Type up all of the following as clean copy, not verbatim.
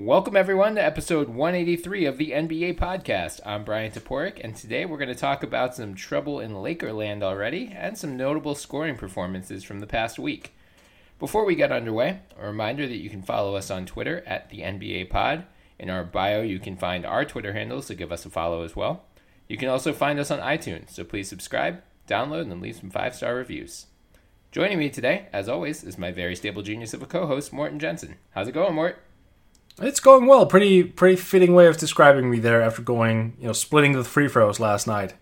Welcome, everyone, to episode 183 of the NBA podcast. I'm Brian Toporek, and today we're going to talk about some trouble in Lakerland already and some notable scoring performances from the past week. Before we get underway, a reminder that you can follow us on Twitter at the NBA Pod. In our bio, you can find our Twitter handles, so give us a follow as well. You can also find us on iTunes, so please subscribe, download, and leave some 5-star reviews. Joining me today, as always, is my very stable genius of a co-host, Morten Jensen. How's it going, Mort? It's going well. Pretty fitting way of describing me there after going, splitting the free throws last night.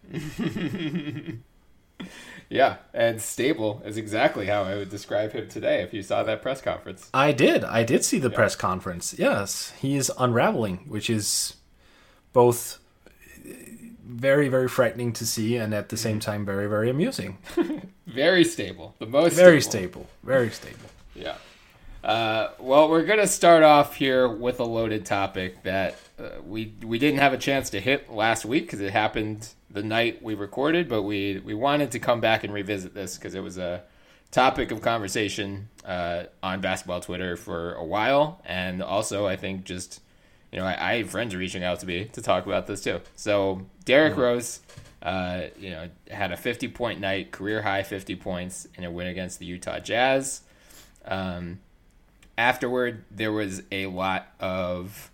Yeah, and stable is exactly how I would describe him today if you saw that press conference. I did see the press conference. Yes, he is unraveling, which is both very, very frightening to see and at the same time very, very amusing. Very stable. The most Very stable. Very stable. Yeah. Well, we're going to start off here with a loaded topic that we didn't have a chance to hit last week because it happened the night we recorded, but we wanted to come back and revisit this because it was a topic of conversation on basketball Twitter for a while, and also I think just, I have friends reaching out to me to talk about this too. So Derrick Rose, had a 50-point night, career-high 50 points in a win against the Utah Jazz. Afterward, there was a lot of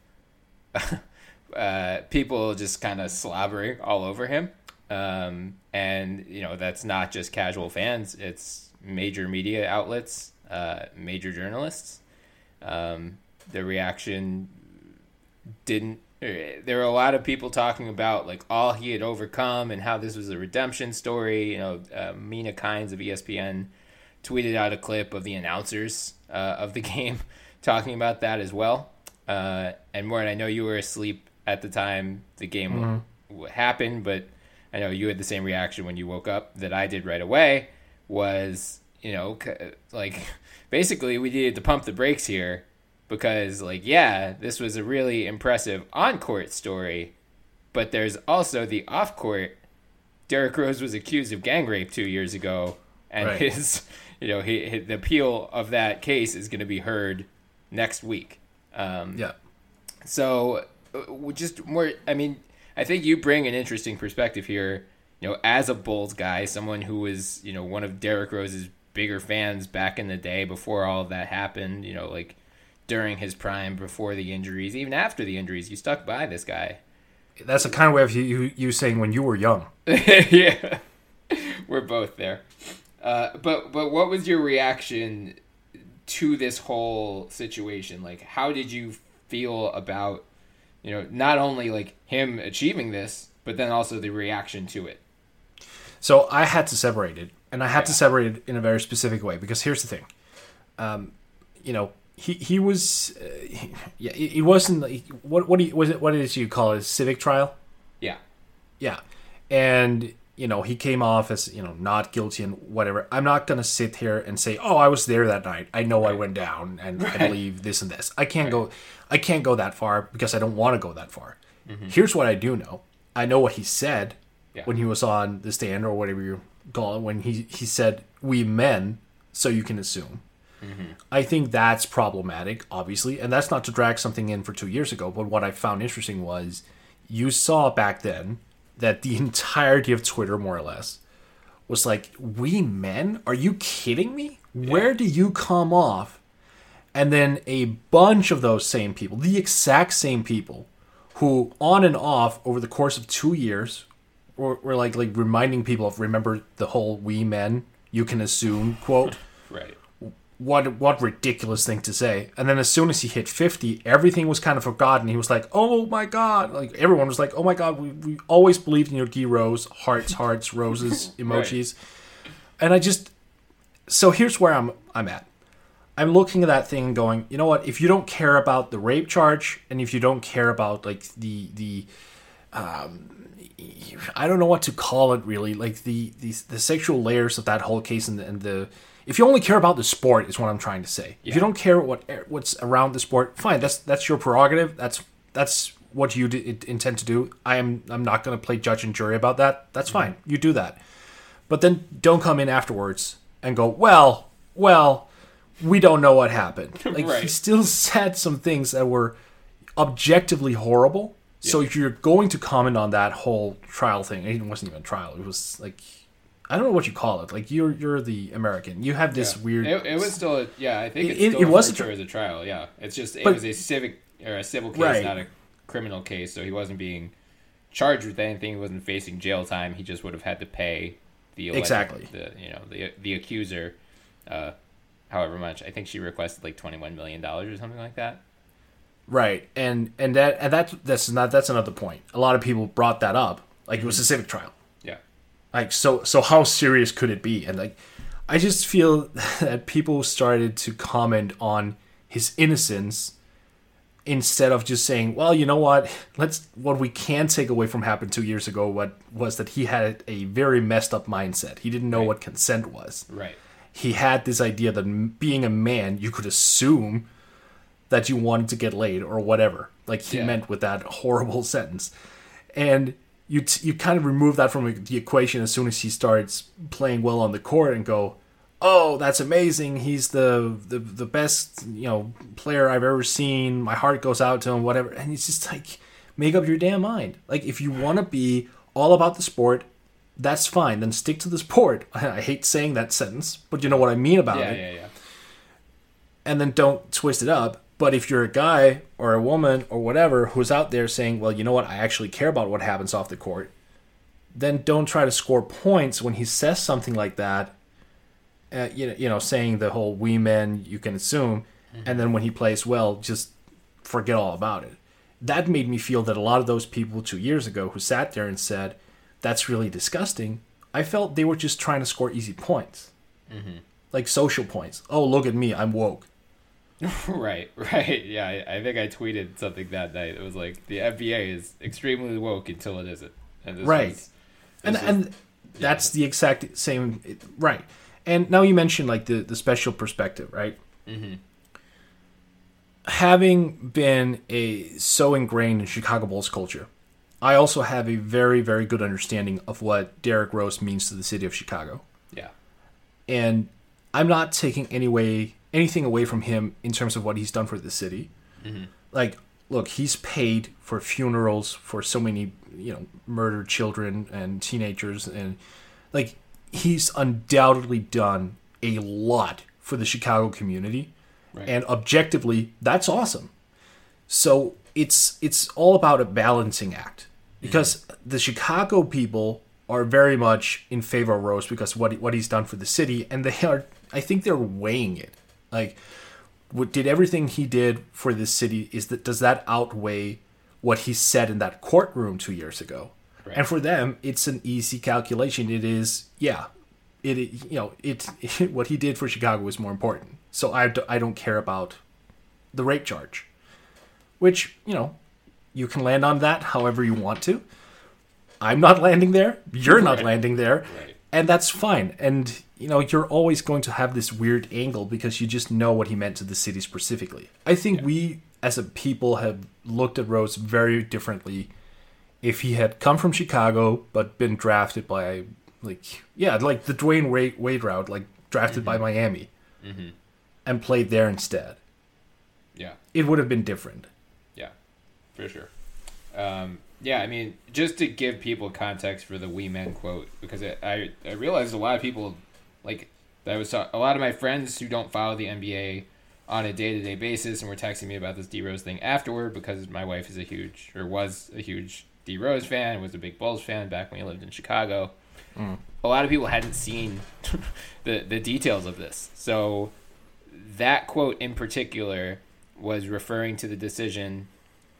people just kind of slobbering all over him. And, that's not just casual fans. It's major media outlets, major journalists. The reaction didn't... There were a lot of people talking about all he had overcome and how this was a redemption story. Mina Kimes of ESPN tweeted out a clip of the announcers of the game talking about that as well. And Morten, I know you were asleep at the time the game happened, but I know you had the same reaction when you woke up that I did right away. Was, basically we needed to pump the brakes here because, this was a really impressive on-court story, but there's also the off-court. Derrick Rose was accused of gang rape 2 years ago, and right. his... the appeal of that case is going to be heard next week. So just more, I think you bring an interesting perspective here, as a Bulls guy, someone who was, one of Derrick Rose's bigger fans back in the day before all of that happened, during his prime, before the injuries, even after the injuries, you stuck by this guy. That's a kind of way of you saying when you were young. Yeah, we're both there. But what was your reaction to this whole situation? How did you feel about, not only him achieving this, but then also the reaction to it? So I had to separate it, and I had to separate it in a very specific way because here's the thing. He was, it wasn't what did you call it? A civic trial? Yeah. Yeah, and. He came off as, not guilty and whatever. I'm not going to sit here and say, oh, I was there that night. I know I went down and I believe this and this. I can't go that far because I don't want to go that far. Mm-hmm. Here's what I do know. I know what he said when he was on the stand or whatever you call it, when he said, we men, so you can assume. Mm-hmm. I think that's problematic, obviously. And that's not to drag something in for 2 years ago. But what I found interesting was you saw back then that the entirety of Twitter, more or less, was like, we men? Are you kidding me? Yeah. Where do you come off? And then a bunch of those same people, the exact same people, who on and off over the course of 2 years were like reminding people of, remember the whole we men, you can assume quote. Right. What ridiculous thing to say. And then as soon as he hit 50, everything was kind of forgotten. He was like, oh my God. Everyone was like, oh my God, we always believed in your D Rose, hearts, roses, emojis. Right. And so here's where I'm at. I'm looking at that thing and going, you know what, if you don't care about the rape charge, and if you don't care about the I don't know what to call it really, the sexual layers of that whole case and the if you only care about the sport, is what I'm trying to say. Yeah. If you don't care what's around the sport, fine. That's your prerogative. That's what you intend to do. I'm not going to play judge and jury about that. That's fine. You do that, but then don't come in afterwards and go, well, we don't know what happened. Right. He still said some things that were objectively horrible. So if you're going to comment on that whole trial thing, it wasn't even a trial. It was like, I don't know what you call it. Like you're the American. You have this weird. It was still I think it was as a trial. Yeah, it's just it was a civic or a civil case, not a criminal case. So he wasn't being charged with anything. He wasn't facing jail time. He just would have had to pay the the accuser, however much. I think she requested like $21 million or something like that. Right, and that's another point. A lot of people brought that up, like it was a civic trial. Yeah, like so how serious could it be? And like, I just feel that people started to comment on his innocence instead of just saying, well, you know what? What we can take away from happened 2 years ago was that he had a very messed up mindset. He didn't know what consent was. Right. He had this idea that being a man, you could assume that you wanted to get laid or whatever, like he meant with that horrible sentence. And you kind of remove that from the equation as soon as he starts playing well on the court and go, oh, that's amazing. He's the best, player I've ever seen. My heart goes out to him, whatever. And it's just like, make up your damn mind. Like, if you want to be all about the sport, that's fine. Then stick to the sport. I hate saying that sentence, but you know what I mean about it. Yeah. And then don't twist it up. But if you're a guy or a woman or whatever who's out there saying, well, you know what, I actually care about what happens off the court, then don't try to score points when he says something like that, saying the whole we men, you can assume, and then when he plays well, just forget all about it. That made me feel that a lot of those people 2 years ago who sat there and said, that's really disgusting, I felt they were just trying to score easy points. Mm-hmm. Like social points. Oh, look at me, I'm woke. Right. Yeah, I think I tweeted something that night. It was like the NBA is extremely woke until it isn't. And that's the exact same. Right. And now you mentioned like the special perspective, right? Mm-hmm. Having been so ingrained in Chicago Bulls culture, I also have a very, very good understanding of what Derrick Rose means to the city of Chicago. Yeah. And I'm not taking anything away from him in terms of what he's done for the city. Mm-hmm. Like, look, he's paid for funerals for so many, murdered children and teenagers, and like he's undoubtedly done a lot for the Chicago community. Right. And objectively, that's awesome. So it's all about a balancing act, because the Chicago people are very much in favor of Rose because what he's done for the city, and I think they're weighing it. Like, did everything he did for this city, does that outweigh what he said in that courtroom 2 years ago? Right. And for them, it's an easy calculation. It is, what he did for Chicago is more important. So I don't care about the rape charge, which, you can land on that however you want to. I'm not landing there. You're not landing there. Right. And that's fine. And, you're always going to have this weird angle because you just know what he meant to the city specifically. I think we, as a people, have looked at Rose very differently if he had come from Chicago but been drafted by, like the Dwayne Wade route, like drafted by Miami and played there instead. Yeah. It would have been different. Yeah, for sure. I mean, just to give people context for the "we men" quote, because I realized a lot of people, like, a lot of my friends who don't follow the NBA on a day-to-day basis and were texting me about this D Rose thing afterward, because my wife was a huge D Rose fan, was a big Bulls fan back when he lived in Chicago. A lot of people hadn't seen the details of this, so that quote in particular was referring to the decision.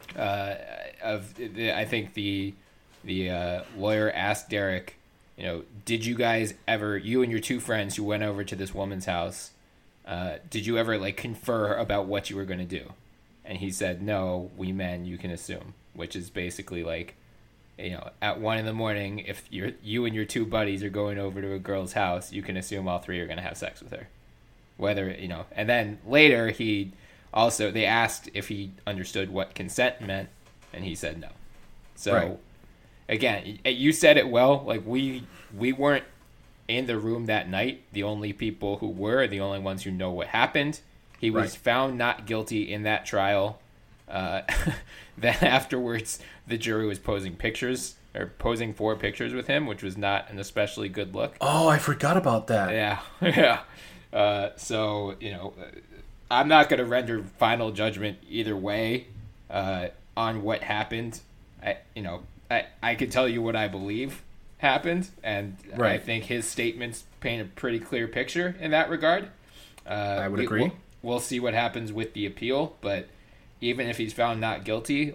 I think the lawyer asked Derrick, did you guys ever, you and your two friends who went over to this woman's house, did you ever like confer about what you were going to do? And he said, no, we men, you can assume, which is basically like, at 1 a.m, if you and your two buddies are going over to a girl's house, you can assume all three are going to have sex with her. Whether, and then later they asked if he understood what consent meant, and he said no. So, Again, you said it well. Like, we weren't in the room that night. The only people who were, the only ones who know what happened. He was found not guilty in that trial. then afterwards the jury was posing for pictures with him, which was not an especially good look. Oh, I forgot about that. Yeah, yeah. So, I'm not going to render final judgment either way on what happened. I could tell you what I believe happened, and right. I think his statements paint a pretty clear picture in that regard. I would agree. We'll see what happens with the appeal, but even if he's found not guilty,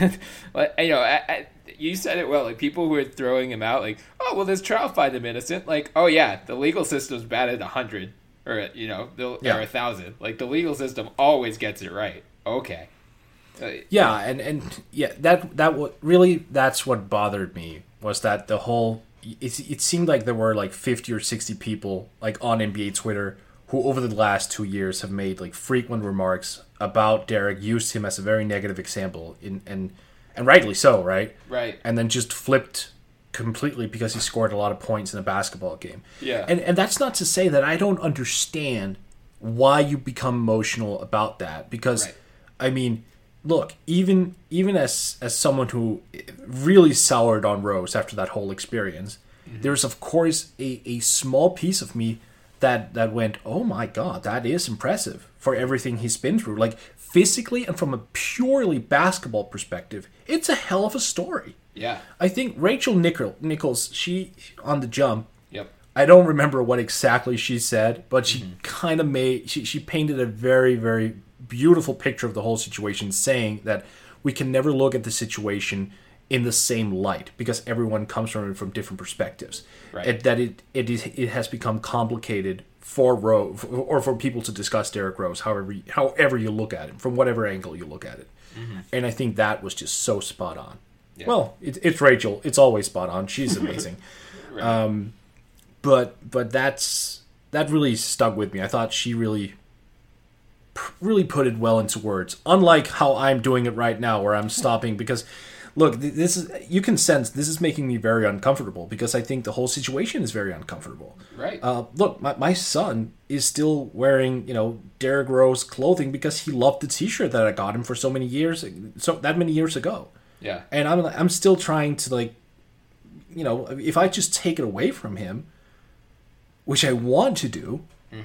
you said it well. Like, people who are throwing him out, like, oh well, this trial find him innocent. Like, oh yeah, the legal system's bad at 100 or or 1,000. Like, the legal system always gets it right. Okay. Yeah, and yeah, that what really that's what bothered me was that the whole it seemed like there were like 50 or 60 people like on NBA Twitter who over the last 2 years have made like frequent remarks about Derek, used him as a very negative example, and rightly so, right? Right. And then just flipped completely because he scored a lot of points in a basketball game. Yeah. And that's not to say that I don't understand why you become emotional about that, because right. I mean, look, even as someone who really soured on Rose after that whole experience, there's of course a small piece of me that went, oh my god, that is impressive for everything he's been through. Like, physically and from a purely basketball perspective, it's a hell of a story. Yeah. I think Rachel Nichols, she, on the jump, yep. I don't remember what exactly she said, but she kind of she painted a very, very beautiful picture of the whole situation, saying that we can never look at the situation in the same light because everyone comes from it from different perspectives. Right. That it has become complicated for Rose or for people to discuss Derrick Rose, however you look at it, from whatever angle you look at it. And I think that was just so spot on. Yeah. Well, it's Rachel. It's always spot on. She's amazing. Right. But that really stuck with me. I thought she really put it well into words. Unlike how I'm doing it right now, where I'm stopping because, look, this is, you can sense this is making me very uncomfortable because I think the whole situation is very uncomfortable. Right. Look, my son is still wearing Derrick Rose clothing because he loved the T-shirt that I got him for so many years ago. Yeah. And I'm still trying to if I just take it away from him, which I want to do.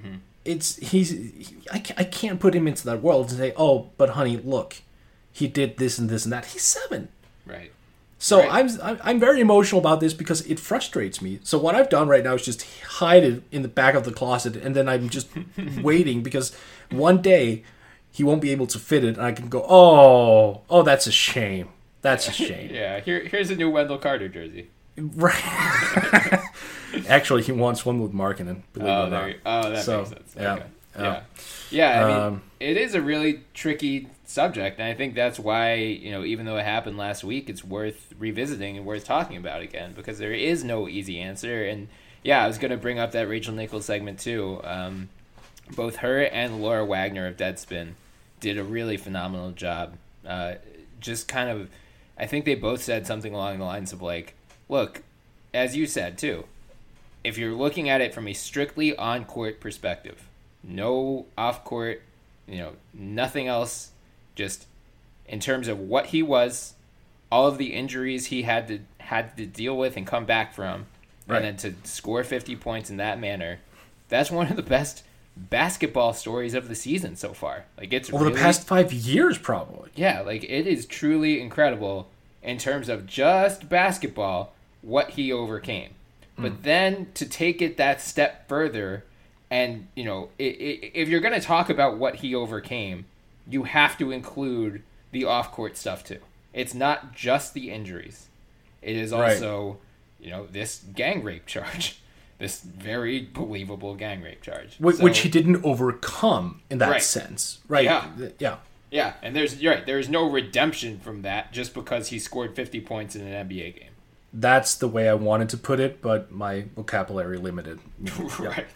I can't put him into that world and say, oh, but honey, look, he did this and this and that. He's 7. Right. So right. I'm very emotional about this because it frustrates me. So what I've done right now is just hide it in the back of the closet, and then I'm just waiting because one day he won't be able to fit it, and I can go, oh, that's a shame. That's a shame. Yeah, here's a new Wendell Carter jersey. Right. Actually, he wants one with Markkanen. That makes sense. Yeah. Okay. Yeah. I mean, it is a really tricky subject, and I think that's why, even though it happened last week, it's worth revisiting and worth talking about again, because there is no easy answer. And yeah, I was going to bring up that Rachel Nichols segment too. Both her and Laura Wagner of Deadspin did a really phenomenal job. Just kind of, I think they both said something along the lines of like, look, as you said too, if you're looking at it from a strictly on-court perspective, no off-court, nothing else, just in terms of what he was, all of the injuries he had to deal with and come back from, right. And then to score 50 points in that manner, that's one of the best basketball stories of the season so far. Like, it's over the past 5 years, probably. Yeah, like, it is truly incredible in terms of just basketball, what he overcame. But then to take it that step further, and, if you're going to talk about what he overcame, you have to include the off-court stuff too. It's not just the injuries. It is also, this gang rape charge. This very believable gang rape charge. Which he didn't overcome in that sense. Right. Yeah. Yeah, and you're right. There's no redemption from that just because he scored 50 points in an NBA game. That's the way I wanted to put it, but my vocabulary limited. Right.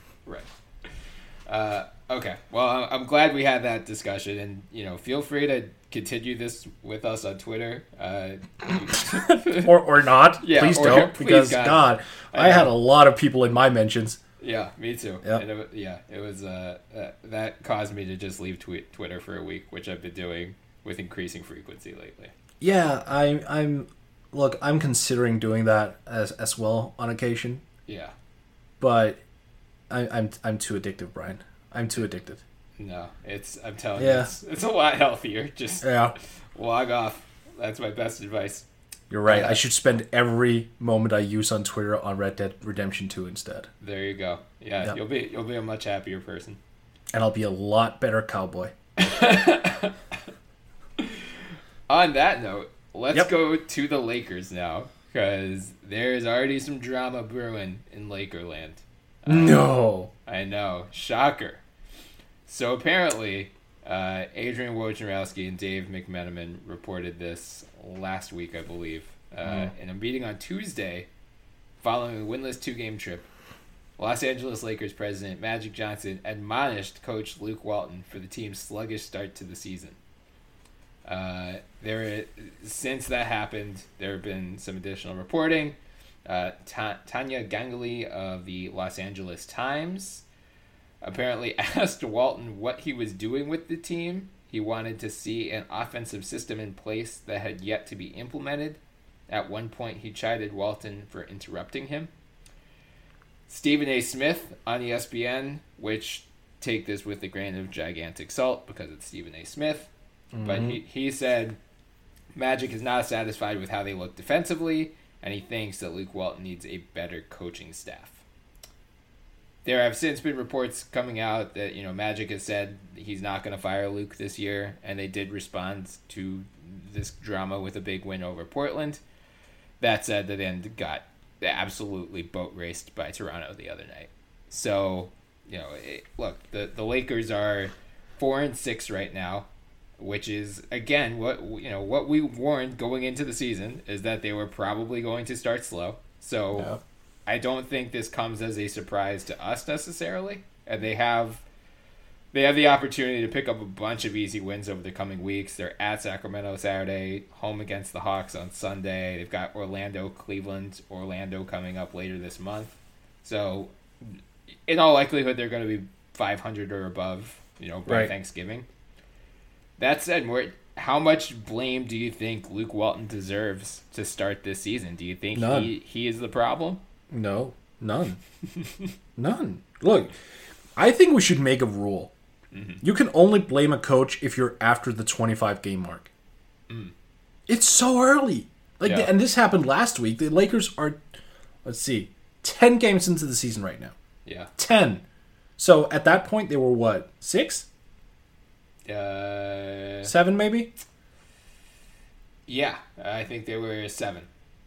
Okay. Well, I'm glad we had that discussion, and feel free to continue this with us on Twitter, or not. Yeah, please don't, because God, I had a lot of people in my mentions. Yeah, me too. Yep. And it was that caused me to just leave Twitter for a week, which I've been doing with increasing frequency lately. Yeah, I'm look, I'm considering doing that as well on occasion, Yeah. but I'm too addictive, Brian. I'm too addicted. No, I'm telling you, Yeah. it's a lot healthier. Just Yeah. log off. That's my best advice. You're right. I should spend every moment I use on Twitter on Red Dead Redemption 2 instead. There you go. Yeah, Yep. you'll be a much happier person. And I'll be a lot better cowboy. On that note, let's Yep. go to the Lakers now, because there's already some drama brewing in Lakerland. No. I know, shocker. So apparently, Adrian Wojnarowski and Dave McMenamin reported this last week, I believe, in a meeting on Tuesday following a winless 2-game trip. Los Angeles Lakers president Magic Johnson admonished coach Luke Walton for the team's sluggish start to the season. Since that happened, there have been some additional reporting. Tanya Ganguly of the Los Angeles Times apparently asked Walton what he was doing with the team. He wanted to see an offensive system in place that had yet to be implemented. At one point, he chided Walton for interrupting him. Stephen A. Smith on ESPN, which take this with a grain of gigantic salt because it's Stephen A. Smith, but he said Magic is not satisfied with how they look defensively, and he thinks that Luke Walton needs a better coaching staff. There have since been reports coming out that Magic has said he's not going to fire Luke this year, and they did respond to this drama with a big win over Portland. That said, they then got absolutely boat raced by Toronto the other night. So, look, the Lakers are 4-6 right now, which is again what we warned going into the season is that they were probably going to start slow. So. Yeah. I don't think this comes as a surprise to us necessarily, and they have the opportunity to pick up a bunch of easy wins over the coming weeks. They're at Sacramento Saturday, home against the Hawks on Sunday. They've got Orlando coming up later this month. So, in all likelihood, they're going to be 500 or above, by Thanksgiving. That said, how much blame do you think Luke Walton deserves to start this season? Do you think he is the problem? No, none. None. Look, I think we should make a rule. Mm-hmm. You can only blame a coach if you're after the 25-game mark. It's so early. And this happened last week. The Lakers are, 10 games into the season right now. Yeah. 10. So at that point, they were what, 6? 7 maybe? Yeah, I think they were 7.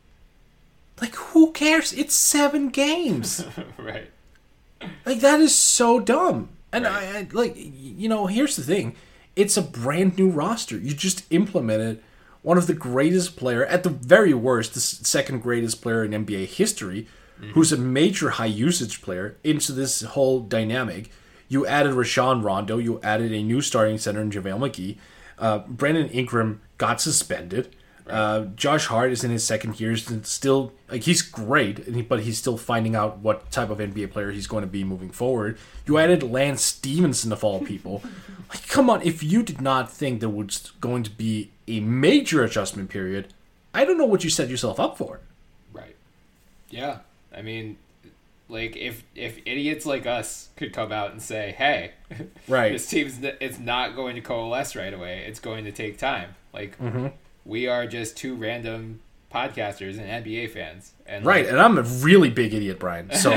Who cares? It's 7 games. Right. That is so dumb. And right. Here's the thing. It's a brand new roster. You just implemented one of the greatest player, at the very worst, the second greatest player in NBA history, who's a major high usage player, into this whole dynamic. You added Rajon Rondo. You added a new starting center in JaVale McGee. Brandon Ingram got suspended. Right. Josh Hart is in his second year. Still, he's great, but he's still finding out what type of NBA player he's going to be moving forward. You added Lance Stevenson of all people. Come on, if you did not think there was going to be a major adjustment period, I don't know what you set yourself up for. Right. Yeah. I mean, if idiots like us could come out and say, hey, right, this it's not going to coalesce right away. It's going to take time. We are just two random podcasters and NBA fans. And right, and I'm a really big idiot, Brian. So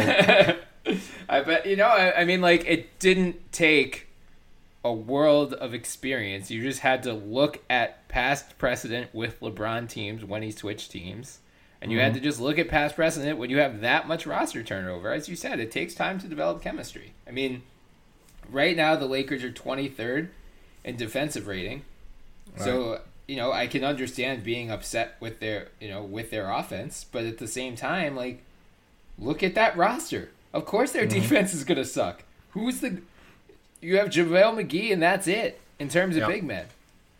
I bet, it didn't take a world of experience. You just had to look at past precedent with LeBron teams when he switched teams. And you had to just look at past precedent when you have that much roster turnover. As you said, it takes time to develop chemistry. Right now the Lakers are 23rd in defensive rating. Right. So, I can understand being upset with their offense, but at the same time, look at that roster. Of course their defense is going to suck. You have JaVale McGee and that's it in terms of big men.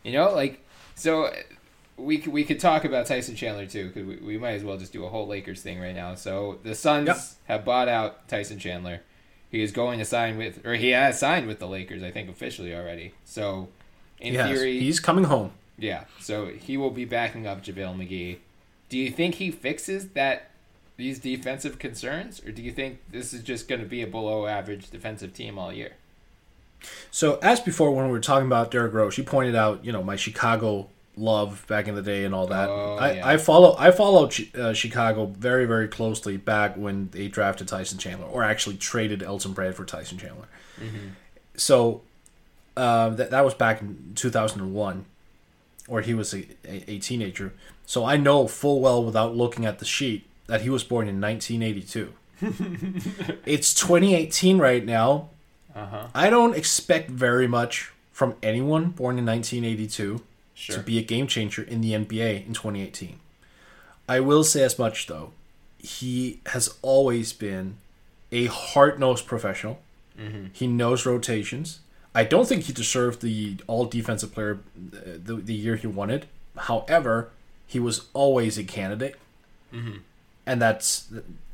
So we could talk about Tyson Chandler too, because we might as well just do a whole Lakers thing right now. So the Suns have bought out Tyson Chandler. He is going to he has signed with the Lakers, I think officially already. So in theory, he's coming home. Yeah, so he will be backing up JaVale McGee. Do you think he fixes these defensive concerns, or do you think this is just going to be a below-average defensive team all year? So, as before, when we were talking about Derrick Rose, you pointed out, my Chicago love back in the day and all that. Oh, yeah. I followed Chicago very, very closely back when they drafted Tyson Chandler, or actually traded Elton Brand for Tyson Chandler. Mm-hmm. So, that was back in 2001, where he was a teenager. So I know full well, without looking at the sheet, that he was born in 1982. It's 2018 right now. Uh-huh. I don't expect very much from anyone born in 1982 Sure. to be a game changer in the NBA in 2018. I will say as much, though. He has always been a hard-nosed professional. Mm-hmm. He knows rotations. I don't think he deserved the all-defensive player the year he won it. However, he was always a candidate. Mm-hmm. And that's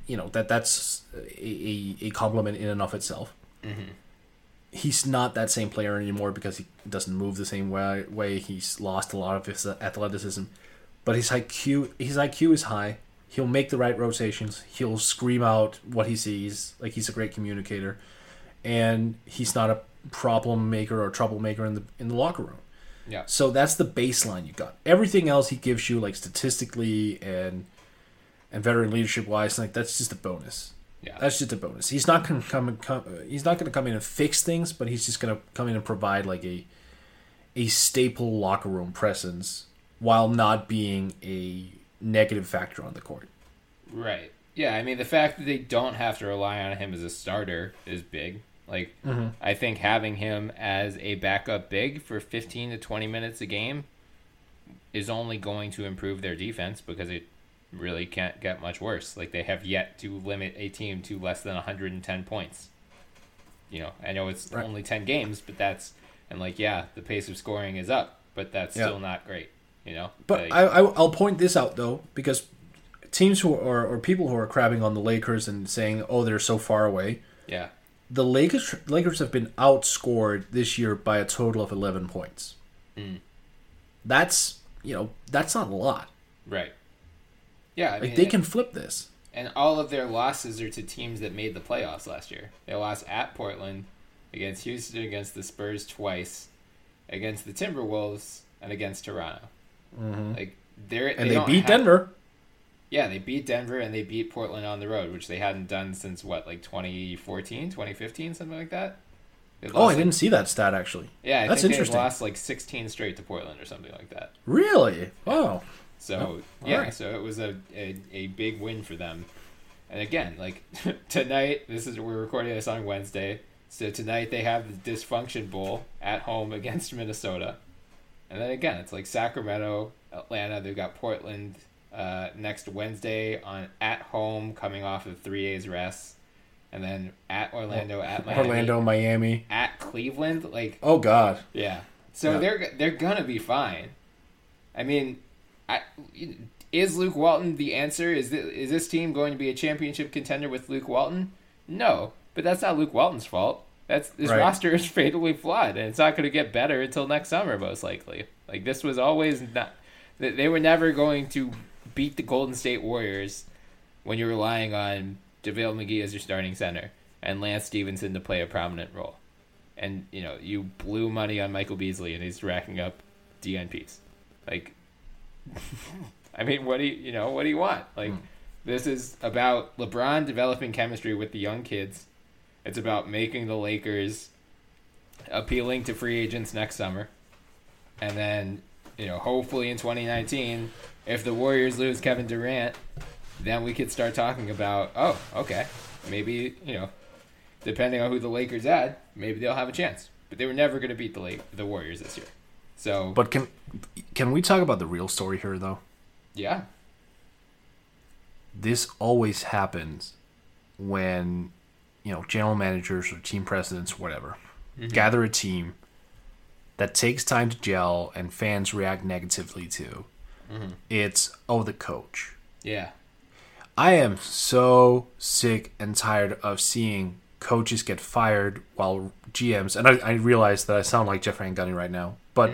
a compliment in and of itself. Mm-hmm. He's not that same player anymore because he doesn't move the same way. He's lost a lot of his athleticism. But his IQ is high. He'll make the right rotations. He'll scream out what he sees. Like, he's a great communicator. And he's not a problem maker or troublemaker in the locker room. Yeah. So that's the baseline you got. Everything else he gives you, like statistically and veteran leadership wise, like that's just a bonus. Yeah. That's just a bonus. He's not going to come in and fix things, but he's just going to come in and provide like a staple locker room presence while not being a negative factor on the court. Right. Yeah, I mean, the fact that they don't have to rely on him as a starter is big. Like, I think having him as a backup big for 15 to 20 minutes a game is only going to improve their defense, because it really can't get much worse. Like, they have yet to limit a team to less than 110 points. I know it's only 10 games, but that's... And, the pace of scoring is up, but that's still not great, But like, I'll point this out, though, because teams who are, or people who are crapping on the Lakers and saying, oh, they're so far away... Yeah. The Lakers have been outscored this year by a total of 11 points. That's not a lot. Right. Yeah, I mean, they can flip this. And all of their losses are to teams that made the playoffs last year. They lost at Portland, against Houston, against the Spurs twice, against the Timberwolves, and against Toronto. Mm-hmm. Like they beat Denver. Yeah, they beat Denver and they beat Portland on the road, which they hadn't done since 2014, 2015, something like that. I didn't see that stat actually. Yeah, that's think interesting. They lost 16 straight to Portland or something like that. Really? Oh. So right. So it was a big win for them. And again, tonight, we're recording this on Wednesday. So tonight they have the Dysfunction Bowl at home against Minnesota. And then again, it's Sacramento, Atlanta, they've got Portland next Wednesday at home, coming off of 3 days rest, and then at Orlando, at Miami, at Cleveland. Oh God, yeah. So they're gonna be fine. I mean, is Luke Walton the answer? Is this team going to be a championship contender with Luke Walton? No, but that's not Luke Walton's fault. This roster is fatally flawed, and it's not going to get better until next summer, most likely. This was always not. They were never going to beat the Golden State Warriors when you're relying on JaVale McGee as your starting center and Lance Stevenson to play a prominent role. And, you blew money on Michael Beasley and he's racking up DNPs. I mean, what do you want? This is about LeBron developing chemistry with the young kids. It's about making the Lakers appealing to free agents next summer. And then, hopefully in 2019, if the Warriors lose Kevin Durant, then we could start talking about, maybe, depending on who the Lakers add, maybe they'll have a chance. But they were never going to beat the Warriors this year. So, but can we talk about the real story here, though? Yeah. This always happens when, general managers or team presidents, whatever, gather a team that takes time to gel and fans react negatively to. It's, the coach. Yeah. I am so sick and tired of seeing coaches get fired while GMs, and I realize that I sound like Jeff Van Gundy right now, but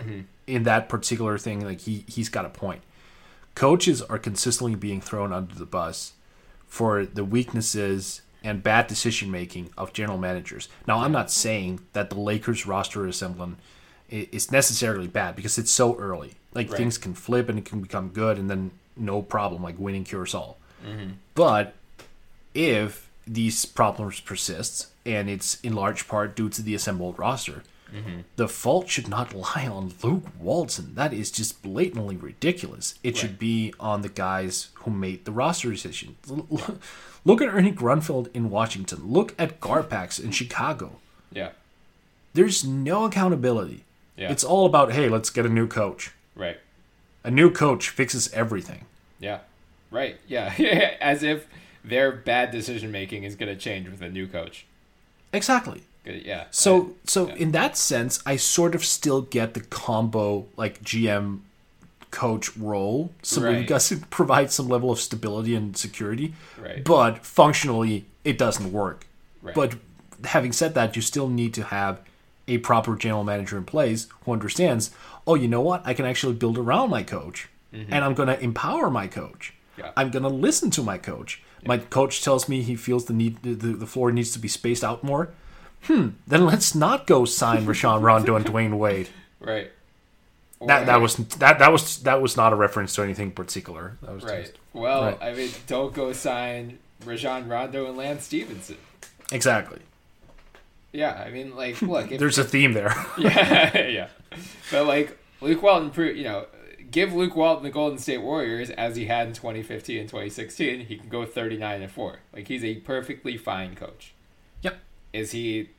in that particular thing, like he's got a point. Coaches are consistently being thrown under the bus for the weaknesses and bad decision making of general managers. Now, I'm not saying that the Lakers roster assembling is necessarily bad because it's so early. Like things can flip and it can become good, and then no problem, like winning cures all. Mm-hmm. But if these problems persist, and it's in large part due to the assembled roster, the fault should not lie on Luke Walton. That is just blatantly ridiculous. It should be on the guys who made the roster decision. Look at Ernie Grunfeld in Washington. Look at Garpax in Chicago. Yeah. There's no accountability. Yeah. It's all about, hey, let's get a new coach. Right. A new coach fixes everything. Yeah. Right. Yeah. As if their bad decision making is going to change with a new coach. Exactly. Yeah. So in that sense, I sort of still get the combo like GM coach role. So you guys provide some level of stability and security. Right. But functionally, it doesn't work. Right. But having said that, you still need to have a proper general manager in place who understands, oh, you know what? I can actually build around my coach. Mm-hmm. And I'm going to empower my coach. Yeah. I'm going to listen to my coach. Yeah. My coach tells me he feels the floor needs to be spaced out more. Then let's not go sign Rajon Rondo and Dwayne Wade. Right. That was not a reference to anything particular. That was right. Just, well, right. I mean, don't go sign Rajon Rondo and Lance Stevenson. Exactly. Yeah, I mean, like, look. There's a theme there. Yeah. But, like, Luke Walton give Luke Walton the Golden State Warriors as he had in 2015 and 2016, he can go 39-4. Like, he's a perfectly fine coach. Yep. Is he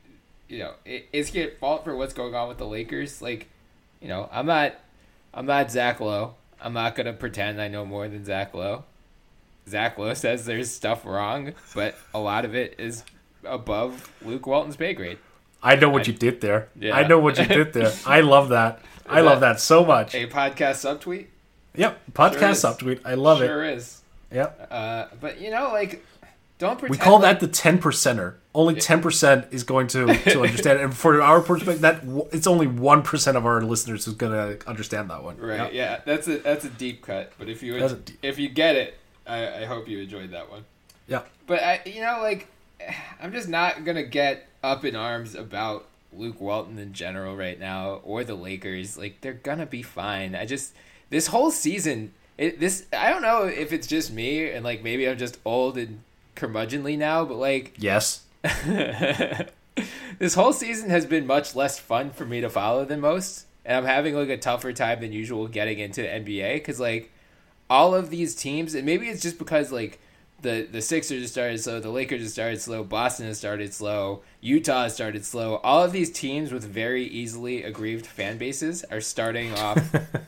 at fault for what's going on with the Lakers? Like, I'm not Zach Lowe. I'm not going to pretend I know more than Zach Lowe. Zach Lowe says there's stuff wrong, but a lot of it is above Luke Walton's pay grade. I know what you did there. Yeah. I know what you did there. I love that. I love that so much. A podcast subtweet? Yep. Podcast subtweet. I love it. Sure is. Yep. But, like, don't pretend. We call that the 10%er. Only 10% is going to understand it. And for our perspective, it's only 1% of our listeners who's going to understand that one. Right, yeah. That's a deep cut. But if you get it, I hope you enjoyed that one. Yeah. But, I'm just not going to get up in arms about Luke Walton in general right now, or the Lakers. Like, they're going to be fine. This whole season, I don't know if it's just me, and, like, maybe I'm just old and curmudgeonly now, but, like... Yes. This whole season has been much less fun for me to follow than most, and I'm having, like, a tougher time than usual getting into the NBA, because, like, all of these teams, and maybe it's just because, like, the Sixers have started slow, the Lakers have started slow, Boston has started slow, Utah has started slow. All of these teams with very easily aggrieved fan bases are starting off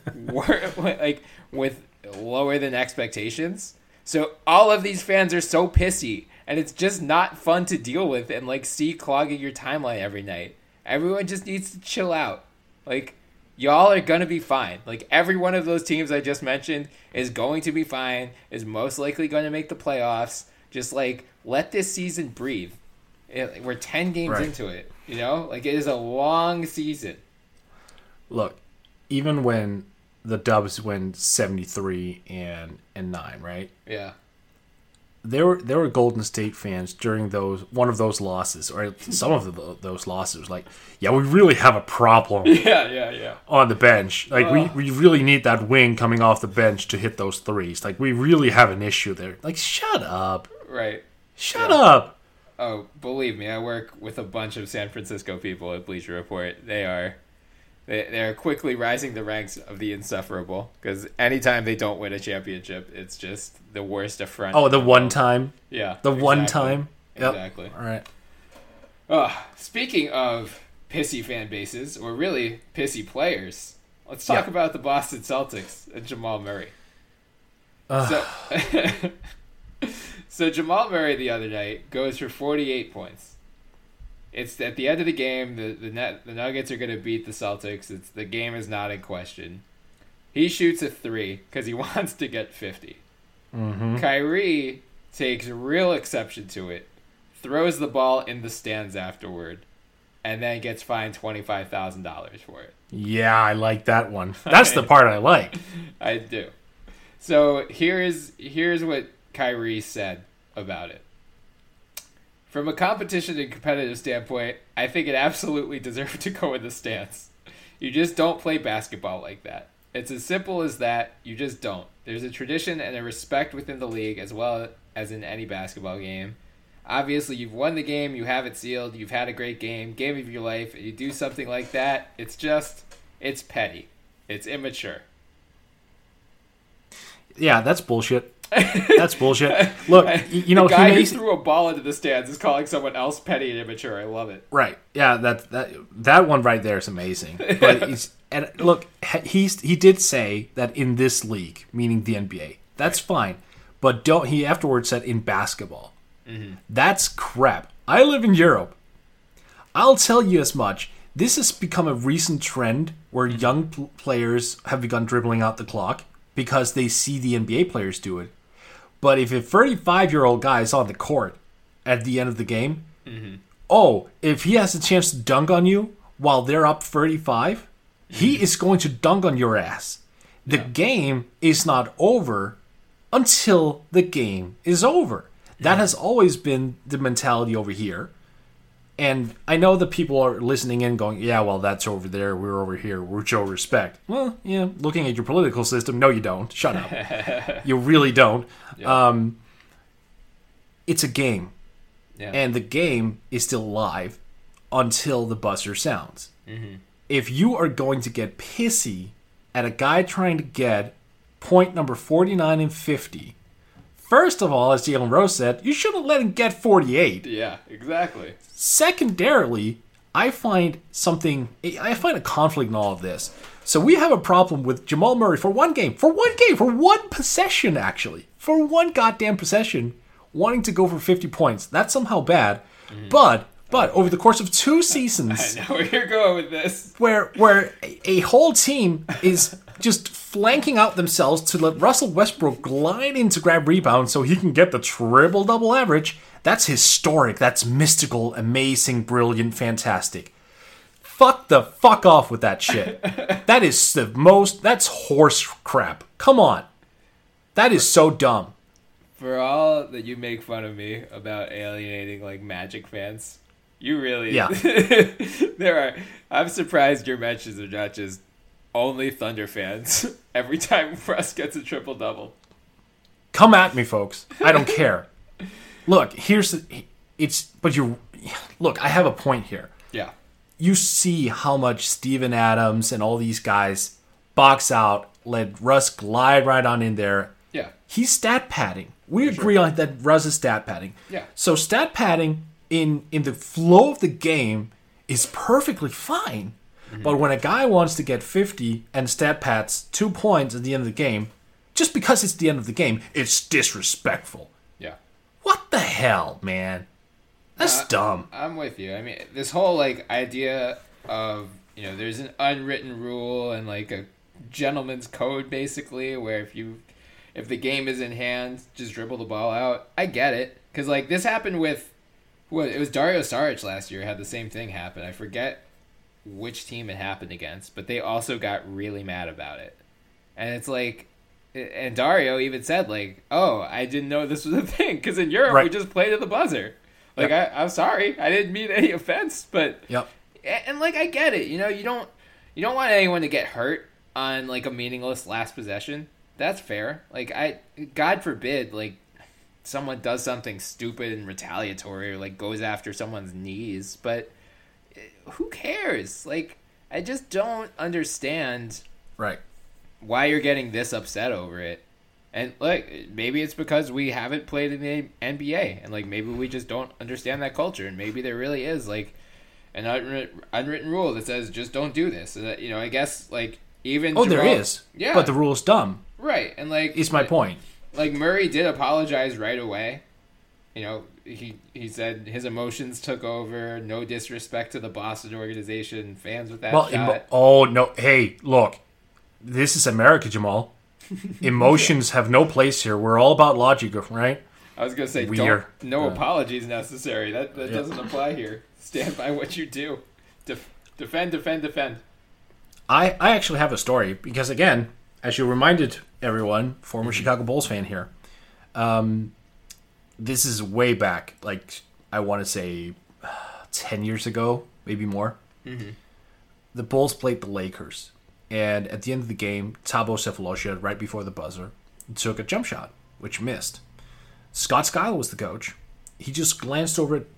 with lower than expectations. So all of these fans are so pissy, and it's just not fun to deal with and, like, see clogging your timeline every night. Everyone just needs to chill out. Like, y'all are going to be fine. Like, every one of those teams I just mentioned is going to be fine, is most likely going to make the playoffs. Just, like, let this season breathe. We're 10 games into it, Like, it is a long season. Look, even when the Dubs win 73 and 9, right? Yeah. There were Golden State fans during one of those losses, or some of those losses, like, yeah, we really have a problem. Yeah. On the bench, like we really need that wing coming off the bench to hit those threes. Like, we really have an issue there. Like, shut up. Right. Shut up. Oh, believe me, I work with a bunch of San Francisco people at Bleacher Report. They're quickly rising the ranks of the insufferable, because anytime they don't win a championship, it's just the worst affront. Oh, the one time? Yeah. One time? Yep. Exactly. All right. Speaking of pissy fan bases, or really pissy players, let's talk about the Boston Celtics and Jamal Murray. So Jamal Murray the other night goes for 48 points. It's at the end of the game. The Nuggets are going to beat the Celtics. The game is not in question. He shoots a 3 because he wants to get 50. Mm-hmm. Kyrie takes real exception to it. Throws the ball in the stands afterward. and then gets fined $25,000 for it. Yeah, I like that one. That's the part I like. I do. So here's what Kyrie said about it. From a competition and competitive standpoint, I think it absolutely deserved to go in the stands. You just don't play basketball like that. It's as simple as that. You just don't. There's a tradition and a respect within the league as well as in any basketball game. Obviously, you've won the game. You have it sealed. You've had a great game of your life. And you do something like that, it's petty. It's immature. Yeah, that's bullshit. That's bullshit. Look, you know, the guy who threw a ball into the stands is calling someone else petty and immature. I love it. Right? Yeah, that one right there is amazing. But look, he did say that in this league, meaning the NBA, that's fine. But he afterwards said in basketball, that's crap. I live in Europe. I'll tell you as much. This has become a recent trend where young players have begun dribbling out the clock because they see the NBA players do it. But if a 35-year-old guy is on the court at the end of the game, if he has a chance to dunk on you while they're up 35, he is going to dunk on your ass. The game is not over until the game is over. That has always been the mentality over here. And I know that people are listening in going, yeah, well, that's over there. We're over here. We're show respect. Well, yeah, looking at your political system, no, you don't. Shut up. You really don't. Yeah. It's a game. Yeah. And the game is still live until the buzzer sounds. If you are going to get pissy at a guy trying to get point number 49 and 50, first of all, as Jalen Rose said, you shouldn't let him get 48. Yeah, exactly. Secondarily, I find a conflict in all of this. So we have a problem with Jamal Murray for one possession, actually. For one goddamn possession, wanting to go for 50 points. That's somehow bad. But over the course of 2 seasons... I know where you're going with this. Where a whole team is just flanking out themselves to let Russell Westbrook glide in to grab rebounds so he can get the triple-double average... That's historic. That's mystical, amazing, brilliant, fantastic. Fuck off with that shit. That's horse crap. Come on. That is so dumb. For all that you make fun of me about alienating like Magic fans, you really... Yeah. I'm surprised your mentions are not just only Thunder fans every time Russ gets a triple-double. Come at me, folks. I don't care. Look, I have a point here. Yeah. You see how much Steven Adams and all these guys box out, let Russ glide right on in there. Yeah. He's stat padding. We agree on that Russ is stat padding. Yeah. So stat padding in the flow of the game is perfectly fine. But when a guy wants to get 50 and stat pads 2 points at the end of the game, just because it's the end of the game, it's disrespectful. Yeah. What the hell, man? That's dumb. I'm with you. I mean, this whole like idea of, there's an unwritten rule and like a gentleman's code basically where if the game is in hand, just dribble the ball out. I get it. Cuz like this happened with it was Dario Saric last year had the same thing happen. I forget which team it happened against, but they also got really mad about it. And it's like, and Dario even said, like, oh, I didn't know this was a thing, because in Europe, we just play to the buzzer. Like, I'm sorry, I didn't mean any offense, but... Yep. And, like, I get it, you don't want anyone to get hurt on, like, a meaningless last possession. That's fair. Like, God forbid, like, someone does something stupid and retaliatory, or, like, goes after someone's knees, but who cares? Like, I just don't understand... Right. why you're getting this upset over it. And like maybe it's because we haven't played in the NBA and like maybe we just don't understand that culture, and maybe there really is like an unwritten rule that says just don't do this. And I guess like even there is. Yeah. But the rule is dumb. Right. And like it's my point. Like Murray did apologize right away. He said his emotions took over, no disrespect to the Boston organization, fans with that shot. No. Hey, look. This is America, Jamal. Emotions have no place here. We're all about logic, right? I was going to say, no apologies necessary. That doesn't apply here. Stand by what you do. Defend. I actually have a story because, again, as you reminded everyone, former Chicago Bulls fan here, this is way back, like, I want to say 10 years ago, maybe more. Mm-hmm. The Bulls played the Lakers, and at the end of the game, Thabo Sefolosha, right before the buzzer, took a jump shot, which missed. Scott Skiles was the coach. He just glanced over at,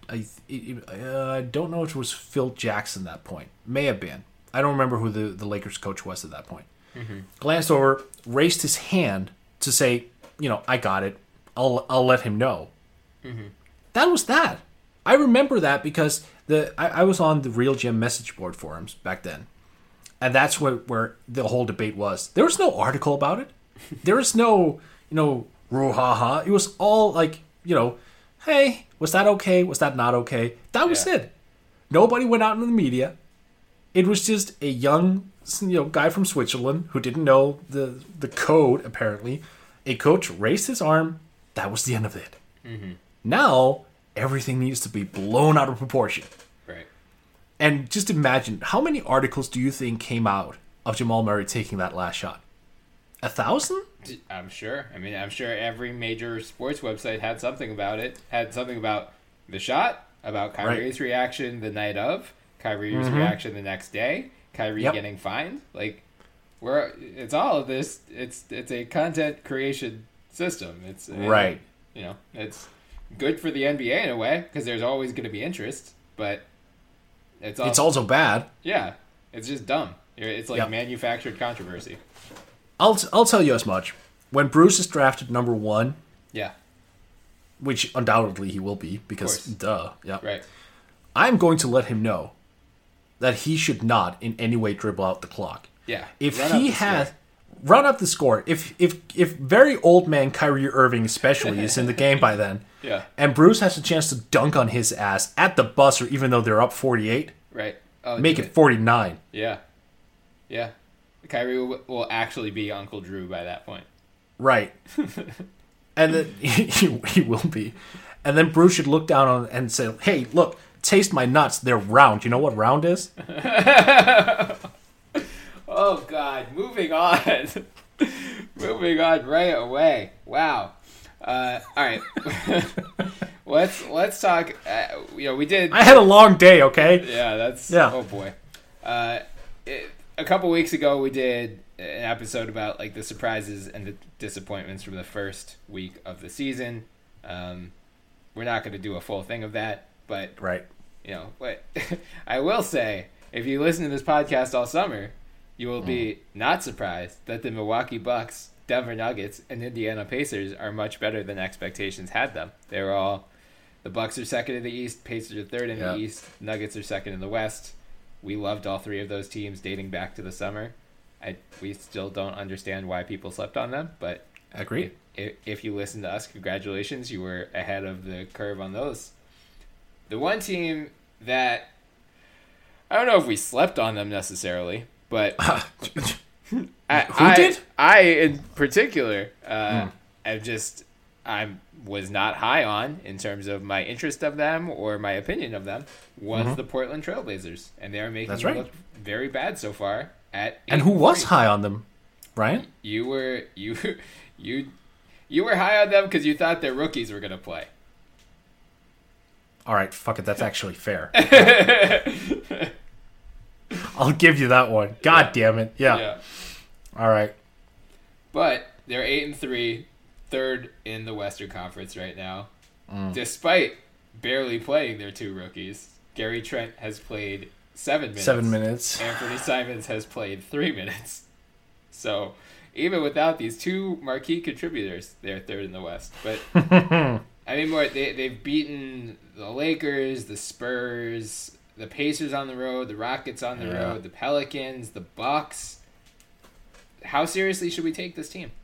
I don't know if it was Phil Jackson at that point. May have been. I don't remember who the Lakers coach was at that point. Mm-hmm. Glanced over, raised his hand to say, I got it. I'll let him know. Mm-hmm. That was that. I remember that because I was on the Real Gym message board forums back then. And that's where the whole debate was. There was no article about it. There was no, brouhaha. It was all like, hey, was that okay? Was that not okay? That was it. Nobody went out in the media. It was just a young, guy from Switzerland who didn't know the code, apparently. A coach raised his arm. That was the end of it. Mm-hmm. Now, everything needs to be blown out of proportion. Right. And just imagine, how many articles do you think came out of Jamal Murray taking that last shot? 1,000? I'm sure. I'm sure every major sports website had something about it. Had something about the shot, about Kyrie's reaction the night of, Kyrie's reaction the next day, Kyrie getting fined. Like, it's all of this. It's a content creation system. It's right. It's good for the NBA in a way because there's always going to be interest, but it's also bad. Yeah, it's just dumb. It's like manufactured controversy. I'll tell you as much. When Bruce is drafted number 1, which undoubtedly he will be because right. I'm going to let him know that he should not in any way dribble out the clock. Yeah, if he has run up the score, if very old man Kyrie Irving especially is in the game by then, and Bruce has a chance to dunk on his ass at the buzzer, even though they're up 48, right? Make it 49. Yeah. Kyrie will actually be Uncle Drew by that point. Right. And then he will be. And then Bruce should look down on and say, hey, look, taste my nuts. They're round. You know what round is? Oh, God. Moving on. Moving on right away. Wow. All right. Let's talk. We did. I had a long day, okay? Yeah, oh, boy. A couple weeks ago, we did an episode about like the surprises and the disappointments from the first week of the season. We're not going to do a full thing of that, but what I will say, if you listen to this podcast all summer, you will be not surprised that the Milwaukee Bucks, Denver Nuggets, and Indiana Pacers are much better than expectations had them. The Bucks are second in the East, Pacers are third in the East, Nuggets are second in the West. We loved all three of those teams dating back to the summer. We still don't understand why people slept on them, but agreed. If you listen to us, congratulations, you were ahead of the curve on those. The one team that I don't know if we slept on them necessarily, but who did? I in particular, I was not high on in terms of my interest of them or my opinion of them was the Portland Trailblazers, and they are making them look very bad so far. And who was high on them, Ryan? You were high on them because you thought their rookies were going to play. All right, fuck it. That's actually fair. I'll give you that one. God damn it. Yeah. All right. But they're 8-3, third in the Western Conference right now, despite barely playing their two rookies. Gary Trent has played 7 minutes. 7 minutes. Anthony Simons has played 3 minutes. So even without these two marquee contributors, they're third in the West. But they've beaten the Lakers, the Spurs, the Pacers on the road, the Rockets on the road, the Pelicans, the Bucks. How seriously should we take this team?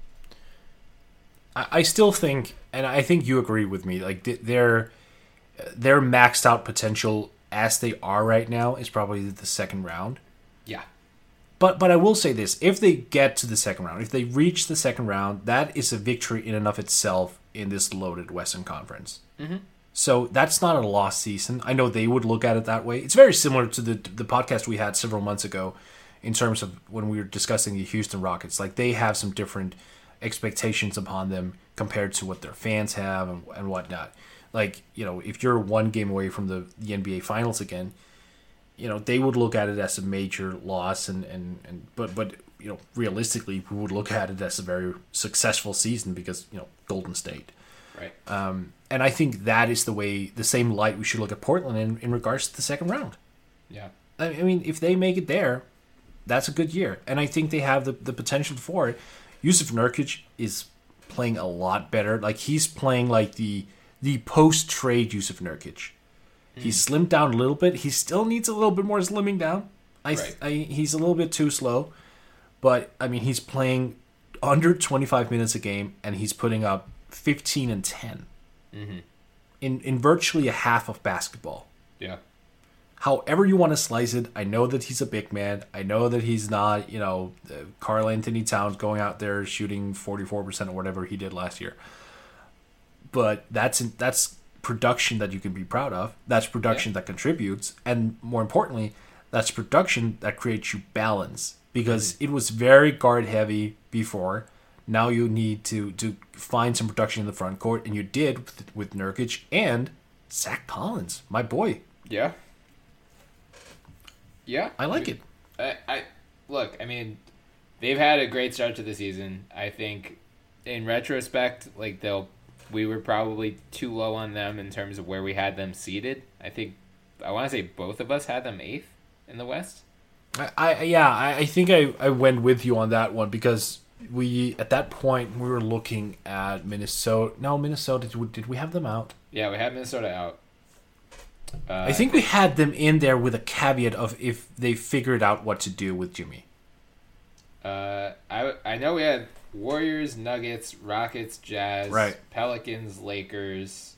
I still think, and I think you agree with me, like their maxed out potential as they are right now is probably the second round. Yeah. But I will say this, if they get to the second round, if they reach the second round, that is a victory in and of itself in this loaded Western Conference. Mm-hmm. So that's not a lost season. I know they would look at it that way. It's very similar to the podcast we had several months ago in terms of when we were discussing the Houston Rockets. Like, they have some different expectations upon them compared to what their fans have and whatnot. Like, if you're one game away from the NBA Finals again, they would look at it as a major loss, but realistically, we would look at it as a very successful season because Golden State. Right. And I think that is the same light we should look at Portland in regards to the second round. Yeah. I mean, if they make it there, that's a good year, and I think they have the potential for it. Yusuf Nurkic is playing a lot better. Like, he's playing like the post-trade Yusuf Nurkic. He's slimmed down a little bit. He still needs a little bit more slimming down. He's a little bit too slow. But, I mean, he's playing under 25 minutes a game, and he's putting up 15 and 10 in virtually a half of basketball. Yeah. However you want to slice it, I know that he's a big man. I know that he's not, Karl Anthony Towns going out there shooting 44% or whatever he did last year. But that's production that you can be proud of. That's production that contributes. And more importantly, that's production that creates you balance. Because it was very guard heavy before. Now you need to find some production in the front court. And you did with Nurkic and Zach Collins, my boy. Yeah. Yeah. I like it. I look, I mean, they've had a great start to the season. I think in retrospect, like we were probably too low on them in terms of where we had them seated. I want to say both of us had them 8th in the West. I think I went with you on that one because we at that point we were looking at Minnesota. No, Minnesota. Did we have them out? Yeah, we had Minnesota out. I think we had them in there with a caveat of if they figured out what to do with Jimmy. I know we had Warriors, Nuggets, Rockets, Jazz, right. Pelicans, Lakers,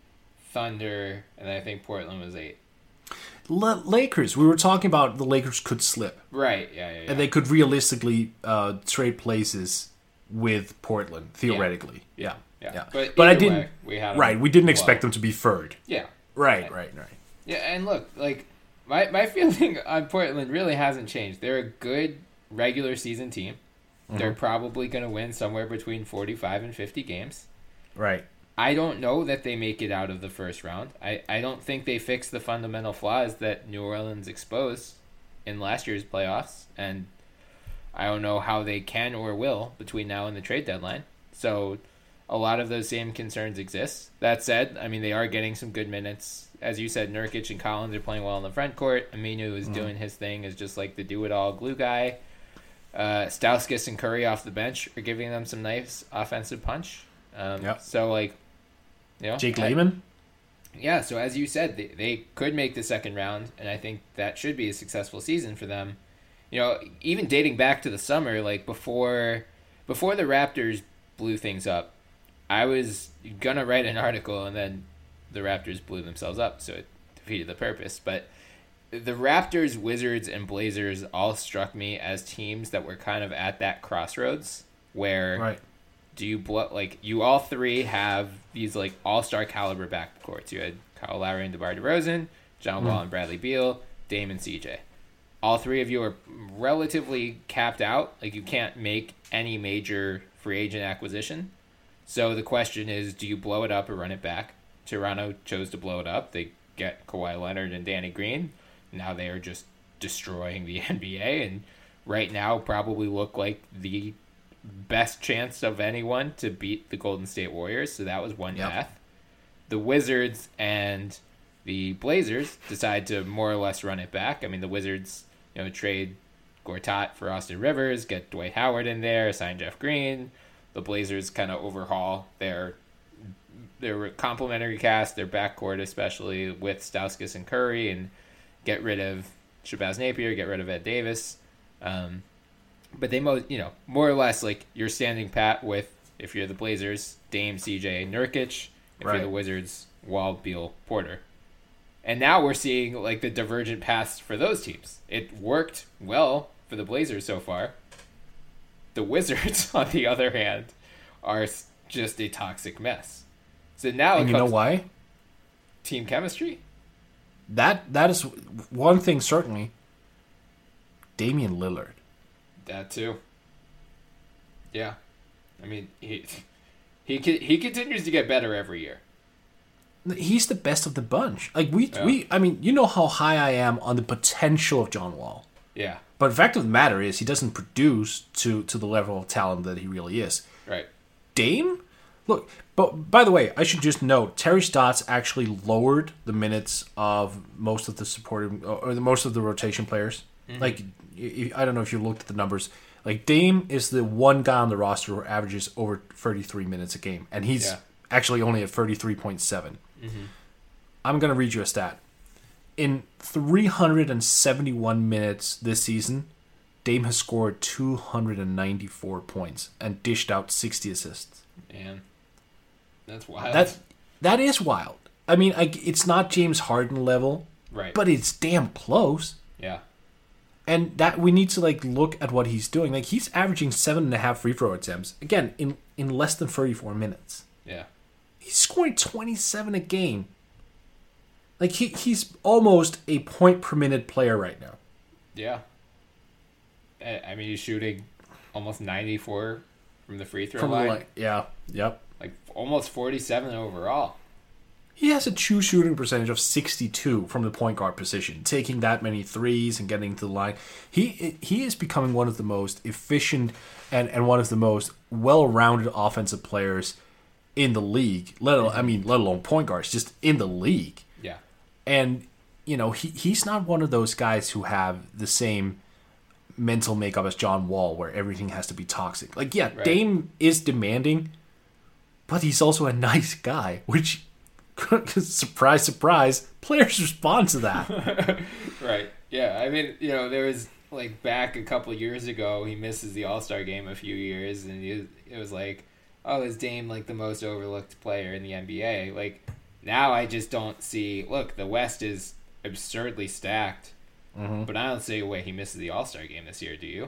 Thunder, and I think Portland was 8. Lakers. We were talking about the Lakers could slip. Right, yeah. And they could realistically trade places with Portland, theoretically. Yeah. But I didn't. We had we didn't expect them to be third. Yeah. Right. Yeah, and look, like my feeling on Portland really hasn't changed. They're a good regular season team. Mm-hmm. They're probably going to win somewhere between 45 and 50 games. Right. I don't know that they make it out of the first round. I don't think they fix the fundamental flaws that New Orleans exposed in last year's playoffs, and I don't know how they can or will between now and the trade deadline. So a lot of those same concerns exist. That said, I mean, they are getting some good minutes. As you said, Nurkic and Collins are playing well in the front court. Aminu is doing his thing as just like the do-it-all glue guy. Stauskas and Curry off the bench are giving them some nice offensive punch. So, like, Jake Layman? Yeah, so as you said, they could make the second round, and I think that should be a successful season for them. Even dating back to the summer, like before the Raptors blew things up, I was going to write an article, and then the Raptors blew themselves up, so it defeated the purpose. But the Raptors, Wizards, and Blazers all struck me as teams that were kind of at that crossroads where do you you all three have these like all-star caliber backcourts. You had Kyle Lowry and DeMar DeRozan, John Wall and Bradley Beal, Dame and CJ. All three of you are relatively capped out. Like, you can't make any major free agent acquisition. So the question is, do you blow it up or run it back? Toronto chose to blow it up. They get Kawhi Leonard and Danny Green. Now they are just destroying the NBA, and right now probably look like the best chance of anyone to beat the Golden State Warriors. So that was one path. The Wizards and the Blazers decide to more or less run it back. I mean, the Wizards, trade Gortat for Austin Rivers, get Dwight Howard in there, sign Jeff Green. The Blazers kind of overhaul their complementary cast, their backcourt especially, with Stauskas and Curry, and get rid of Shabazz Napier, get rid of Ed Davis. But they more or less, like, you're standing pat with, if you're the Blazers, Dame, CJ, Nurkic. If you're the Wizards, Wall, Beal, Porter. And now we're seeing like the divergent paths for those teams. It worked well for the Blazers so far. The Wizards, on the other hand, are just a toxic mess. So now, and you know why? Team chemistry? That is one thing certainly. Damian Lillard. That too. Yeah. I mean, he continues to get better every year. He's the best of the bunch. Like I mean, you know how high I am on the potential of John Wall. Yeah. But the fact of the matter is, he doesn't produce to the level of talent that he really is. Right. Dame? Look, but by the way, I should just note, Terry Stotts actually lowered the minutes of most of the supporting, or most of the rotation players. Mm-hmm. Like, I don't know if you looked at the numbers. Like, Dame is the one guy on the roster who averages over 33 minutes a game. And he's actually only at 33.7. Mm-hmm. I'm going to read you a stat. In 371 minutes this season, Dame has scored 294 points and dished out 60 assists. Man, that's wild. That is wild. I mean, it's not James Harden level, right? But it's damn close. Yeah. And that we need to look at what he's doing. Like, he's averaging 7.5 free throw attempts again in less than 34 minutes. Yeah. He's scoring 27 a game. Like, he's almost a point per minute player right now. Yeah. I mean, he's shooting almost 94 from the free throw line. Yeah. Yep. Like, almost 47 overall. He has a true shooting percentage of 62 from the point guard position, taking that many threes and getting to the line. He is becoming one of the most efficient and one of the most well-rounded offensive players in the league. Let alone point guards, just in the league. Yeah. And, you know, he's not one of those guys who have the same mental makeup as John Wall, where everything has to be toxic. Like, yeah, right. Dame is demanding, but he's also a nice guy, which, surprise, surprise, players respond to that. Right. Yeah. I mean, you know, there was, like, back a couple years ago, he misses the All-Star game a few years, and it was like, oh, is Dame, like, the most overlooked player in the NBA? Like, now I just don't see... Look, the West is absurdly stacked, but I don't see a way he misses the All-Star game this year, do you?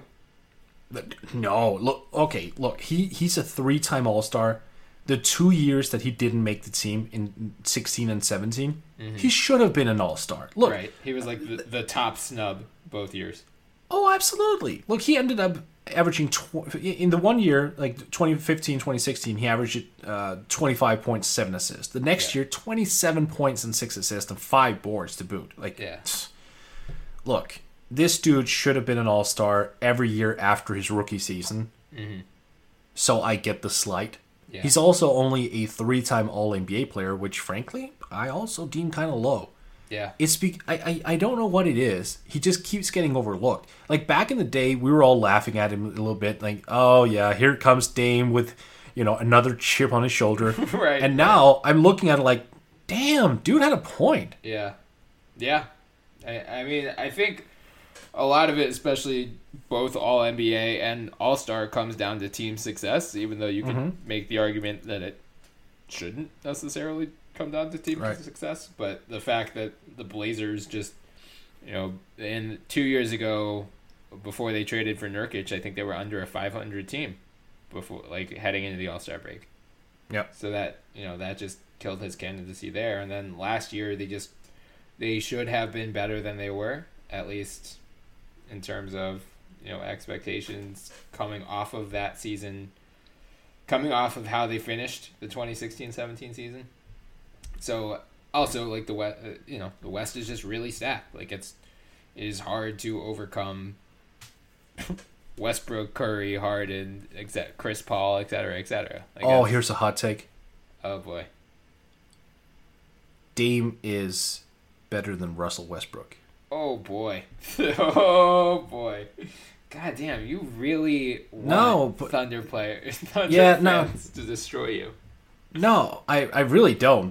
No. Look, he's a 3-time All-Star. The 2 years that he didn't make the team in 16 and 17, he should have been an All-Star. Look, right. He was like the top snub both years. Oh, absolutely. Look, he ended up averaging in the 1 year, like 2015, 2016, he averaged 25.7 assists. The next year, 27 points and 6 assists and 5 boards to boot. Like, look, this dude should have been an all-star every year after his rookie season. Mm-hmm. So I get the slight. Yeah. He's also only a 3-time All-NBA player, which, frankly, I also deem kind of low. Yeah. I don't know what it is. He just keeps getting overlooked. Like, back in the day, we were all laughing at him a little bit. Like, oh, yeah, here comes Dame with, another chip on his shoulder. Right. And now I'm looking at it like, damn, dude had a point. Yeah. Yeah. I mean, I think a lot of it, especially both All-NBA and All-Star, comes down to team success, even though you can make the argument that it shouldn't necessarily come down to team success. But the fact that the Blazers just, in 2 years ago, before they traded for Nurkic, I think they were under a 500 team before, like, heading into the All-Star break. Yeah. So that, that just killed his candidacy there. And then last year, they should have been better than they were, at least in terms of, expectations coming off of that season, coming off of how they finished the 2016-17 season. So also, like, the West is just really stacked. Like, it is hard to overcome Westbrook, Curry, Harden, Chris Paul, etc., etc. Here's a hot take. Oh boy. Dame is better than Russell Westbrook. Oh boy. Oh boy. God damn, you really want Thunder players fans to destroy you. No, I really don't.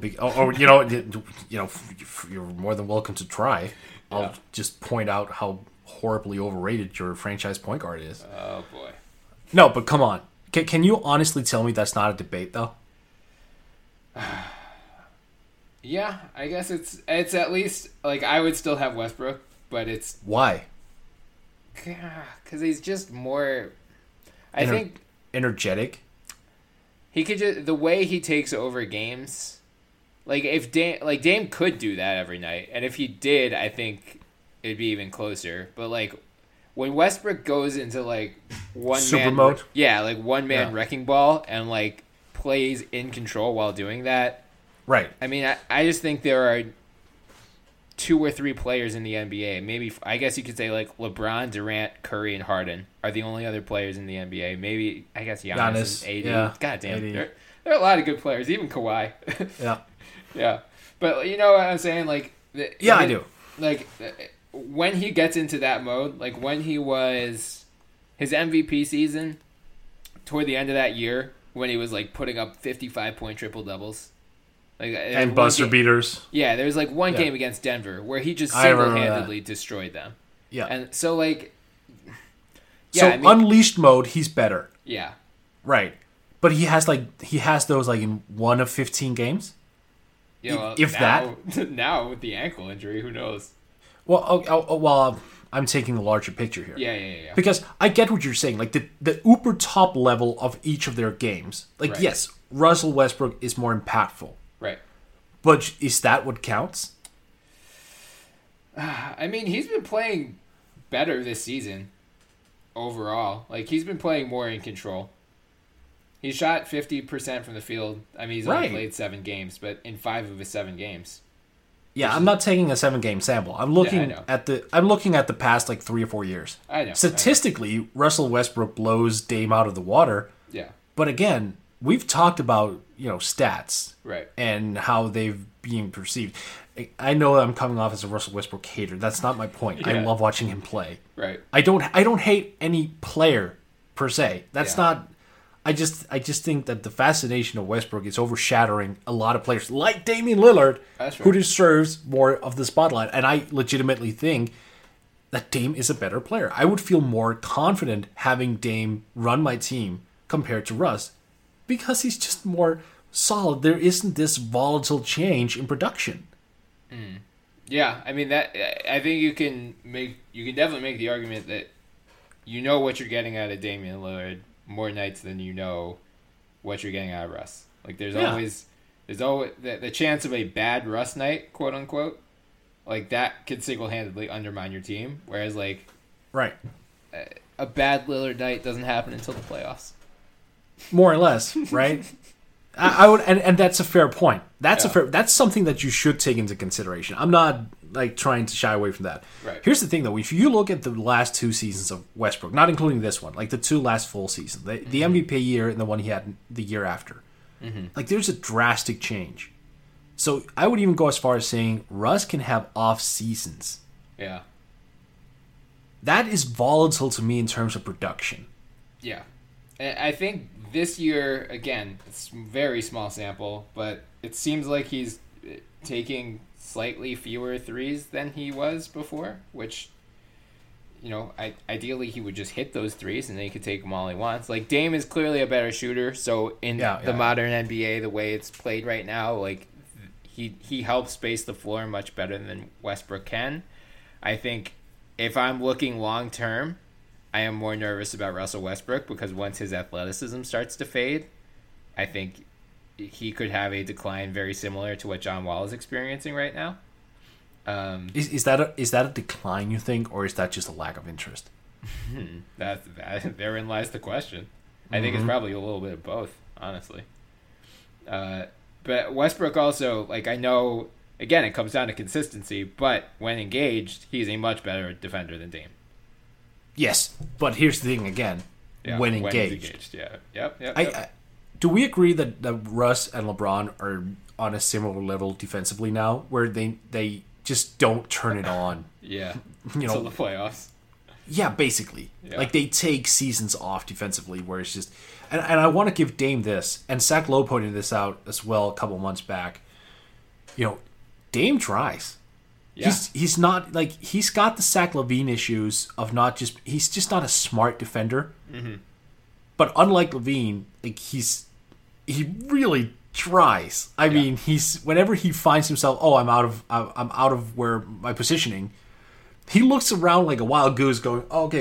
You're more than welcome to try. I'll just point out how horribly overrated your franchise point guard is. Oh boy. No, but come on. Can you honestly tell me that's not a debate, though? Yeah, I guess it's at least, like, I would still have Westbrook, but it's... Why? Because he's just more... I think... Energetic? He could just... The way he takes over games like if Dame could do that every night, and if he did, I think it'd be even closer. But like when Westbrook goes into like one Super man mode? like one man wrecking ball and like plays in control while doing that. Right. I mean, I just think there are 2 or 3 players in the NBA. Maybe I guess you could say like LeBron, Durant, Curry, and Harden are the only other players in the NBA. Maybe I guess Giannis and AD. Yeah, God damn, AD. there are a lot of good players. Even Kawhi. Yeah. Yeah, but you know what I'm saying? Like, I do. Like when he gets into that mode, like when he was his MVP season, toward the end of that year, when he was like putting up 55-point triple doubles, like And buzzer beaters. Yeah, there was like one game against Denver where he just single-handedly destroyed them. Yeah. And so like, so I mean, unleashed mode, he's better. Yeah. Right. But he has those like in 1 of 15 games. You know, if now with the ankle injury, who knows? Well, I'm taking the larger picture here. Yeah. Because I get what you're saying. Like the uber top level of each of their games. Like yes, Russell Westbrook is more impactful. Right. But is that what counts? I mean, he's been playing better this season overall. Like he's been playing more in control. He shot 50% from the field. I mean, he's only played 7 games, but in 5 of his 7 games. Yeah, I'm not taking a 7-game sample. I'm looking at the past like 3 or 4 years. I know. Statistically, Russell Westbrook blows Dame out of the water. Yeah. But again, we've talked about, stats. Right. And how they've been perceived. I know I'm coming off as a Russell Westbrook hater. That's not my point. Yeah. I love watching him play. Right. I don't hate any player per se. That's not. I just think that the fascination of Westbrook is overshadowing a lot of players like Damian Lillard, who deserves more of the spotlight. And I legitimately think that Dame is a better player. I would feel more confident having Dame run my team compared to Russ because he's just more solid. There isn't this volatile change in production. Yeah, I mean that. I think you can definitely make the argument that you know what you're getting out of Damian Lillard more nights than you know what you're getting out of Russ. Like there's always the chance of a bad Russ night, quote unquote, like that could single-handedly undermine your team. Whereas like a bad Lillard night doesn't happen until the playoffs. More or less, right? I would, and that's a fair point. That's something that you should take into consideration. I'm not like trying to shy away from that. Right. Here's the thing, though: if you look at the last 2 seasons of Westbrook, not including this one, like the 2 last full seasons, the MVP year and the one he had the year after, like there's a drastic change. So I would even go as far as saying Russ can have off seasons. Yeah. That is volatile to me in terms of production. Yeah. I think this year, again, it's a very small sample, but it seems like he's taking slightly fewer threes than he was before, which, ideally he would just hit those threes and then he could take them all he wants. Like, Dame is clearly a better shooter, so in the modern NBA, the way it's played right now, like, he helps space the floor much better than Westbrook can. I think if I'm looking long-term, I am more nervous about Russell Westbrook because once his athleticism starts to fade, I think he could have a decline very similar to what John Wall is experiencing right now. Is that a decline, you think, or is that just a lack of interest? Therein lies the question. I think it's probably a little bit of both, honestly. But Westbrook also, like, I know, again, it comes down to consistency, but when engaged, he's a much better defender than Dame. Yes, but here's the thing again. When engaged. Yeah. Yep. Do we agree that Russ and LeBron are on a similar level defensively now, where they just don't turn it on? Yeah. Until the playoffs. Yeah, basically. Yeah. Like, they take seasons off defensively, where it's just... And I want to give Dame this, and Zach Lowe pointed this out as well a couple months back. Dame tries. Yeah. He's not like he's got the Zach LaVine issues of he's just not a smart defender. Mm-hmm. But unlike LaVine, like he really tries. I mean, whenever he finds himself, I'm out of where my positioning. He looks around like a wild goose, going, "Okay,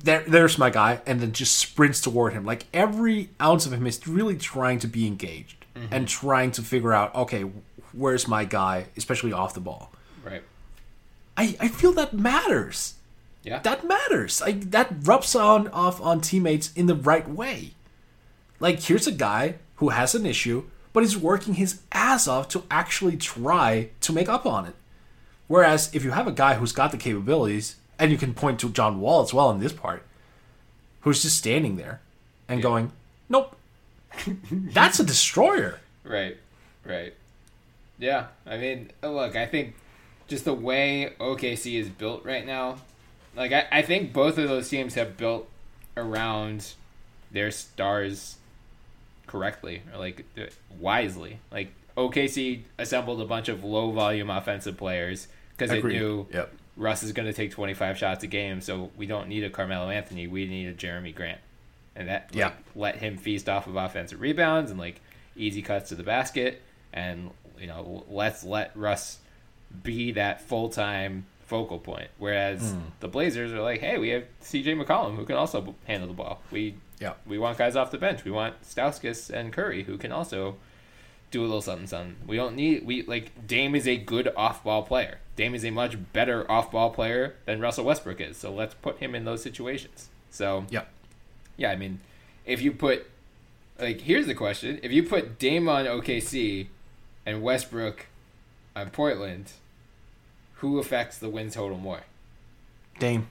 there's my guy," and then just sprints toward him. Like every ounce of him is really trying to be engaged. and trying to figure out, okay, where's my guy, especially off the ball. Right. I feel that matters. Yeah. That matters. That rubs off on teammates in the right way. Like, here's a guy who has an issue, but he's working his ass off to actually try to make up on it. Whereas if you have a guy who's got the capabilities, and you can point to John Wall as well in this part, who's just standing there and going, nope, that's a destroyer. Right. Yeah, I mean, look, I think just the way OKC is built right now, like, I think both of those teams have built around their stars correctly, or, like, wisely. Like, OKC assembled a bunch of low-volume offensive players because it knew Russ is going to take 25 shots a game, so we don't need a Carmelo Anthony. We need a Jeremy Grant. And that let him feast off of offensive rebounds and, like, easy cuts to the basket. And, let's let Russ be that full-time focal point. Whereas the Blazers are like, hey, we have C.J. McCollum who can also handle the ball. We want guys off the bench. We want Stauskas and Curry who can also do a little something. We don't need... Dame is a good off-ball player. Dame is a much better off-ball player than Russell Westbrook is. So let's put him in those situations. So, yeah, I mean, if you put... here's the question. If you put Dame on OKC and Westbrook on Portland, who affects the win total more? Dame.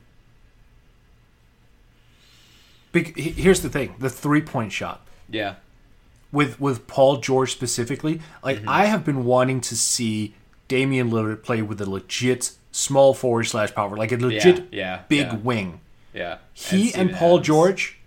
Here's the thing. The three-point shot. Yeah. With Paul George specifically, I have been wanting to see Damian Lillard play with a legit small forward / power, like a legit big wing. Yeah. He and Paul George,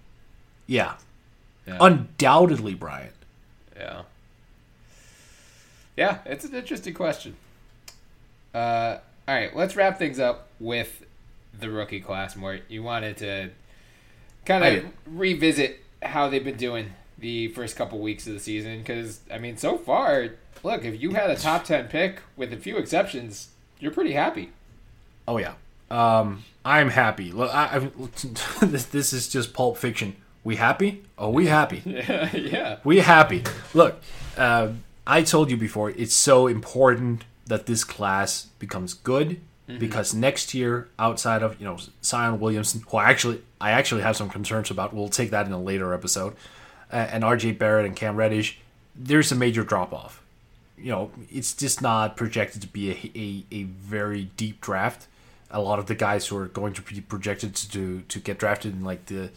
undoubtedly, Brian. Yeah. Yeah, it's an interesting question. All right, let's wrap things up with the rookie class, Mort. You wanted to kind of revisit how they've been doing the first couple weeks of the season, because, I mean, so far, look, if you had a top 10 pick, with a few exceptions, you're pretty happy. Oh, yeah. I'm happy. Look, this is just Pulp Fiction. We happy? Oh, we happy. Yeah. We happy. Look, I told you before, it's so important that this class becomes good, because next year, outside of Zion Williamson, who I actually have some concerns about, we'll take that in a later episode, and R.J. Barrett and Cam Reddish, there's a major drop-off. It's just not projected to be a very deep draft. A lot of the guys who are going to be projected to get drafted in like the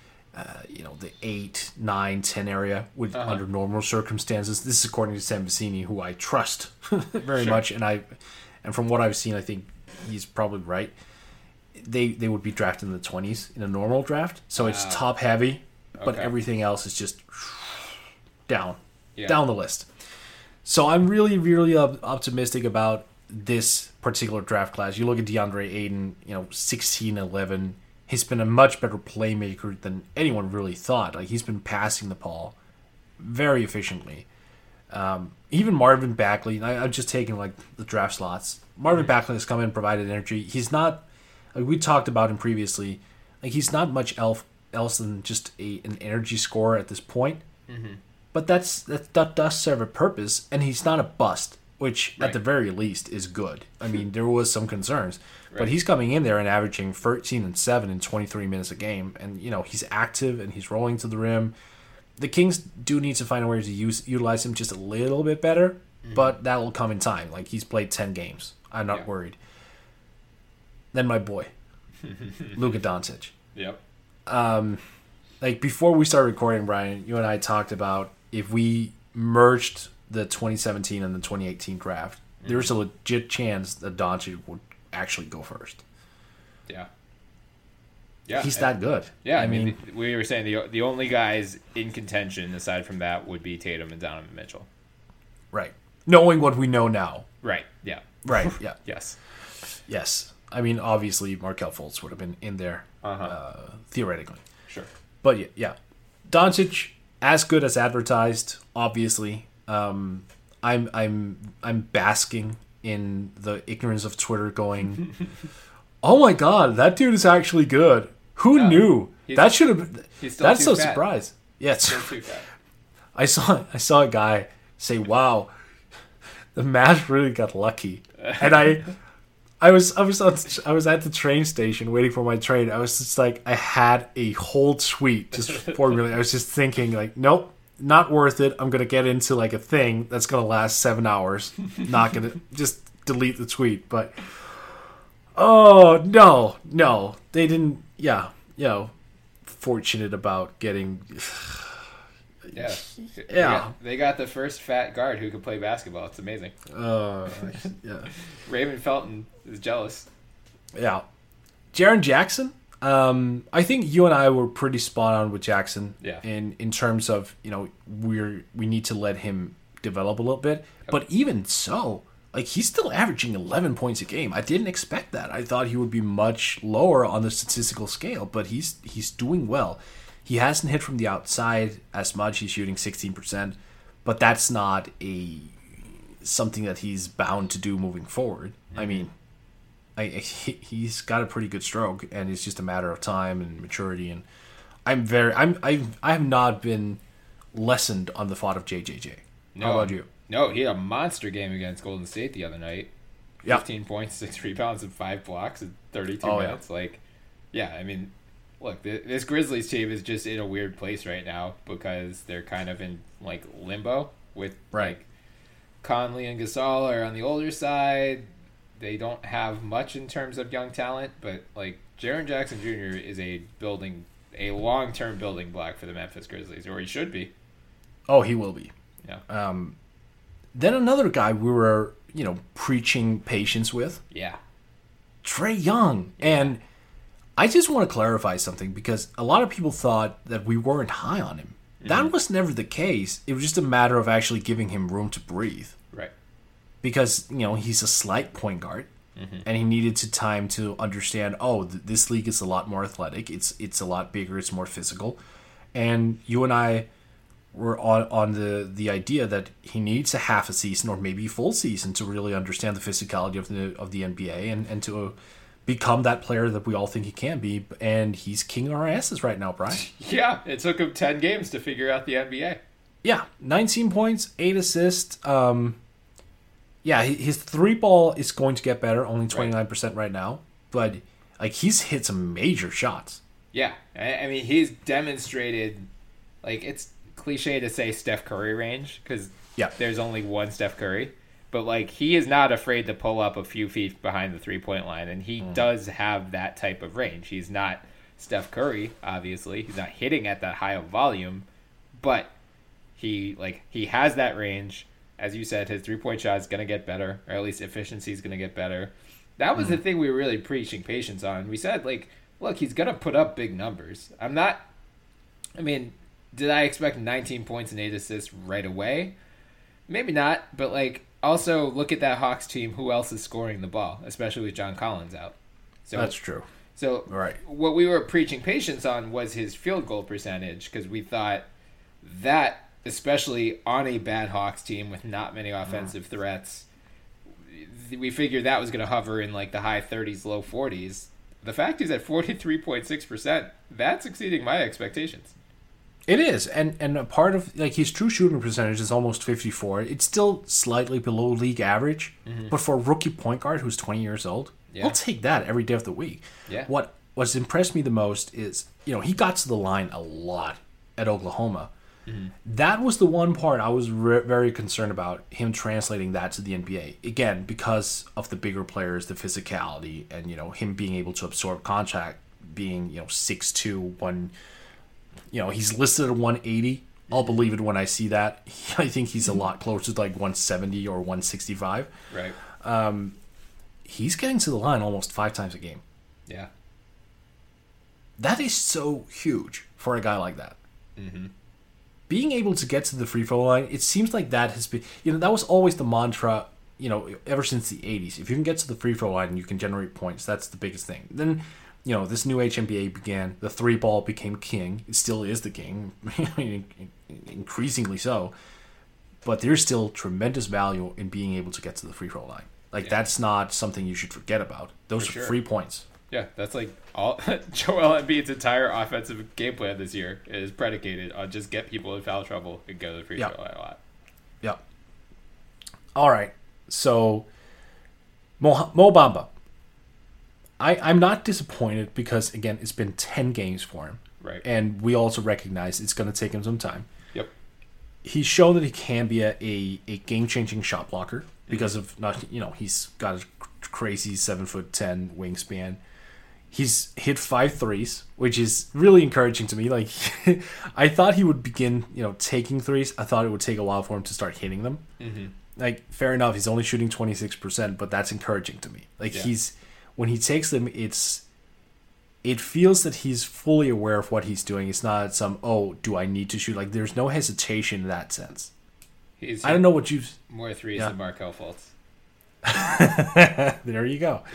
8, 9, 10 area under normal circumstances. This is according to Sam Vecini, who I trust very much, and from what I've seen, I think he's probably right. They would be drafted in the 20s in a normal draft, so it's top heavy, but everything else is just down the list. So I'm really, really optimistic about this particular draft class. You look at DeAndre Ayton, 16-11. He's been a much better playmaker than anyone really thought. Like, he's been passing the ball very efficiently. Even Marvin Bagley, I'm just taking like the draft slots. Marvin Bagley has come in and provided energy. He's not, like we talked about him previously, like he's not much else than just an energy scorer at this point. But that does serve a purpose, and he's not a bust, which at the very least is good. I mean, there was some concerns, but he's coming in there and averaging 13 and 7 in 23 minutes a game, and he's active and he's rolling to the rim. The Kings do need to find a way to utilize him just a little bit better, but that will come in time. Like, he's played 10 games. I'm not worried. Then my boy, Luka Doncic. Yep. Like, before we started recording, Brian, you and I talked about if we merged the 2017 and the 2018 draft, there's a legit chance that Doncic would actually go first. Yeah. He's that good. Yeah, I mean, we were saying the only guys in contention aside from that would be Tatum and Donovan Mitchell. Right. Knowing what we know now. Right. Yeah. Right. Yeah. Yes. I mean, obviously, Markelle Fultz would have been in there theoretically. Sure. But yeah, Doncic as good as advertised. Obviously, I'm basking in the ignorance of Twitter, going, "Oh my God, that dude is actually good. Who knew? That should have. That's so surprised. Yes. I saw a guy say, "Wow, the Mavs really got lucky," and I was at the train station waiting for my train. I was just like, I had a whole tweet just formulated. I was just thinking like, nope, not worth it. I'm gonna get into like a thing that's gonna last 7 hours. Not gonna just delete the tweet. But oh no, they didn't. Yeah, fortunate about getting. Yeah. They got the first fat guard who could play basketball. It's amazing. Yeah. Raymond Felton is jealous. Yeah. Jaren Jackson, I think you and I were pretty spot on with Jackson. Yeah. In terms of, we need to let him develop a little bit. Yep. But even so, like, he's still averaging 11 points a game. I didn't expect that. I thought he would be much lower on the statistical scale, but he's doing well. He hasn't hit from the outside as much. He's shooting 16%, but that's not something that he's bound to do moving forward. Mm-hmm. I mean, he's got a pretty good stroke, and it's just a matter of time and maturity. And I have not been lessened on the thought of JJJ. No. How about you? No, he had a monster game against Golden State the other night. 15 points, 6 rebounds, and 5 blocks in 32 minutes. I mean, look, this Grizzlies team is just in a weird place right now because they're kind of in like limbo with like Conley and Gasol are on the older side. They don't have much in terms of young talent, but like Jaren Jackson Jr. is a long-term building block for the Memphis Grizzlies, or he should be. Oh, he will be. Yeah. Then another guy we were, preaching patience with. Yeah. Trae Young. And I just want to clarify something because a lot of people thought that we weren't high on him. Mm-hmm. That was never the case. It was just a matter of actually giving him room to breathe. Right. Because, he's a slight point guard. Mm-hmm. And he needed time to understand, this league is a lot more athletic. It's a lot bigger. It's more physical. And you and I were on the idea that he needs a half a season or maybe full season to really understand the physicality of the NBA and to become that player that we all think he can be. And he's kicking our asses right now, Brian. Yeah, it took him 10 games to figure out the NBA. Yeah, 19 points, 8 assists. His three ball is going to get better, only 29% right now. But like he's hit some major shots. Yeah, I mean he's demonstrated, like it's cliche to say Steph Curry range because there's only one Steph Curry, but like he is not afraid to pull up a few feet behind the 3-point line, and he does have that type of range. He's not Steph Curry, obviously. He's not hitting at that high of volume, but he has that range. As you said, his 3-point shot is going to get better, or at least efficiency is going to get better. That was the thing we were really preaching patience on. We said, like, look, he's going to put up big numbers. Did I expect 19 points and 8 assists right away? Maybe not, but like also look at that Hawks team. Who else is scoring the ball, especially with John Collins out? So that's true. So what we were preaching patience on was his field goal percentage because we thought that, especially on a bad Hawks team with not many offensive threats, we figured that was going to hover in like the high 30s, low 40s. The fact is at 43.6%, that's exceeding my expectations. It is, and a part of like his true shooting percentage is almost 54. It's still slightly below league average, but for a rookie point guard who's 20 years old, I'll take that every day of the week. Yeah. What's impressed me the most is he got to the line a lot at Oklahoma. Mm-hmm. That was the one part I was very concerned about him translating that to the NBA. Again, because of the bigger players, the physicality, and him being able to absorb contact, being 6'2", 1. He's listed at 180. I'll believe it when I see that. I think he's a lot closer to like 170 or 165. Right. He's getting to the line almost 5 times a game. Yeah. That is so huge for a guy like that. Mm-hmm. Being able to get to the free throw line, it seems like that has been, that was always the mantra, ever since the 80s. If you can get to the free throw line and you can generate points, that's the biggest thing. Then this new HNBA began. The 3-ball became king. It still is the king, increasingly so. But there's still tremendous value in being able to get to the free throw line. That's not something you should forget about. Those are free points. Yeah, that's like all Joel Embiid's entire offensive game plan this year is predicated on just get people in foul trouble and go to the free throw line a lot. Yep. All right. So, Mo Bamba. I'm not disappointed because, again, it's been 10 games for him. Right. And we also recognize it's going to take him some time. Yep. He's shown that he can be a game-changing shot blocker because of not, he's got a crazy 7'10" wingspan. He's hit 5 threes, which is really encouraging to me. Like, I thought he would begin, taking threes. I thought it would take a while for him to start hitting them. Mm-hmm. Like, fair enough, he's only shooting 26%, but that's encouraging to me. Like, when he takes them, it feels that he's fully aware of what he's doing. It's not some, do I need to shoot? Like, there's no hesitation in that sense. I don't know what you... More threes than Markelle Fultz. There you go.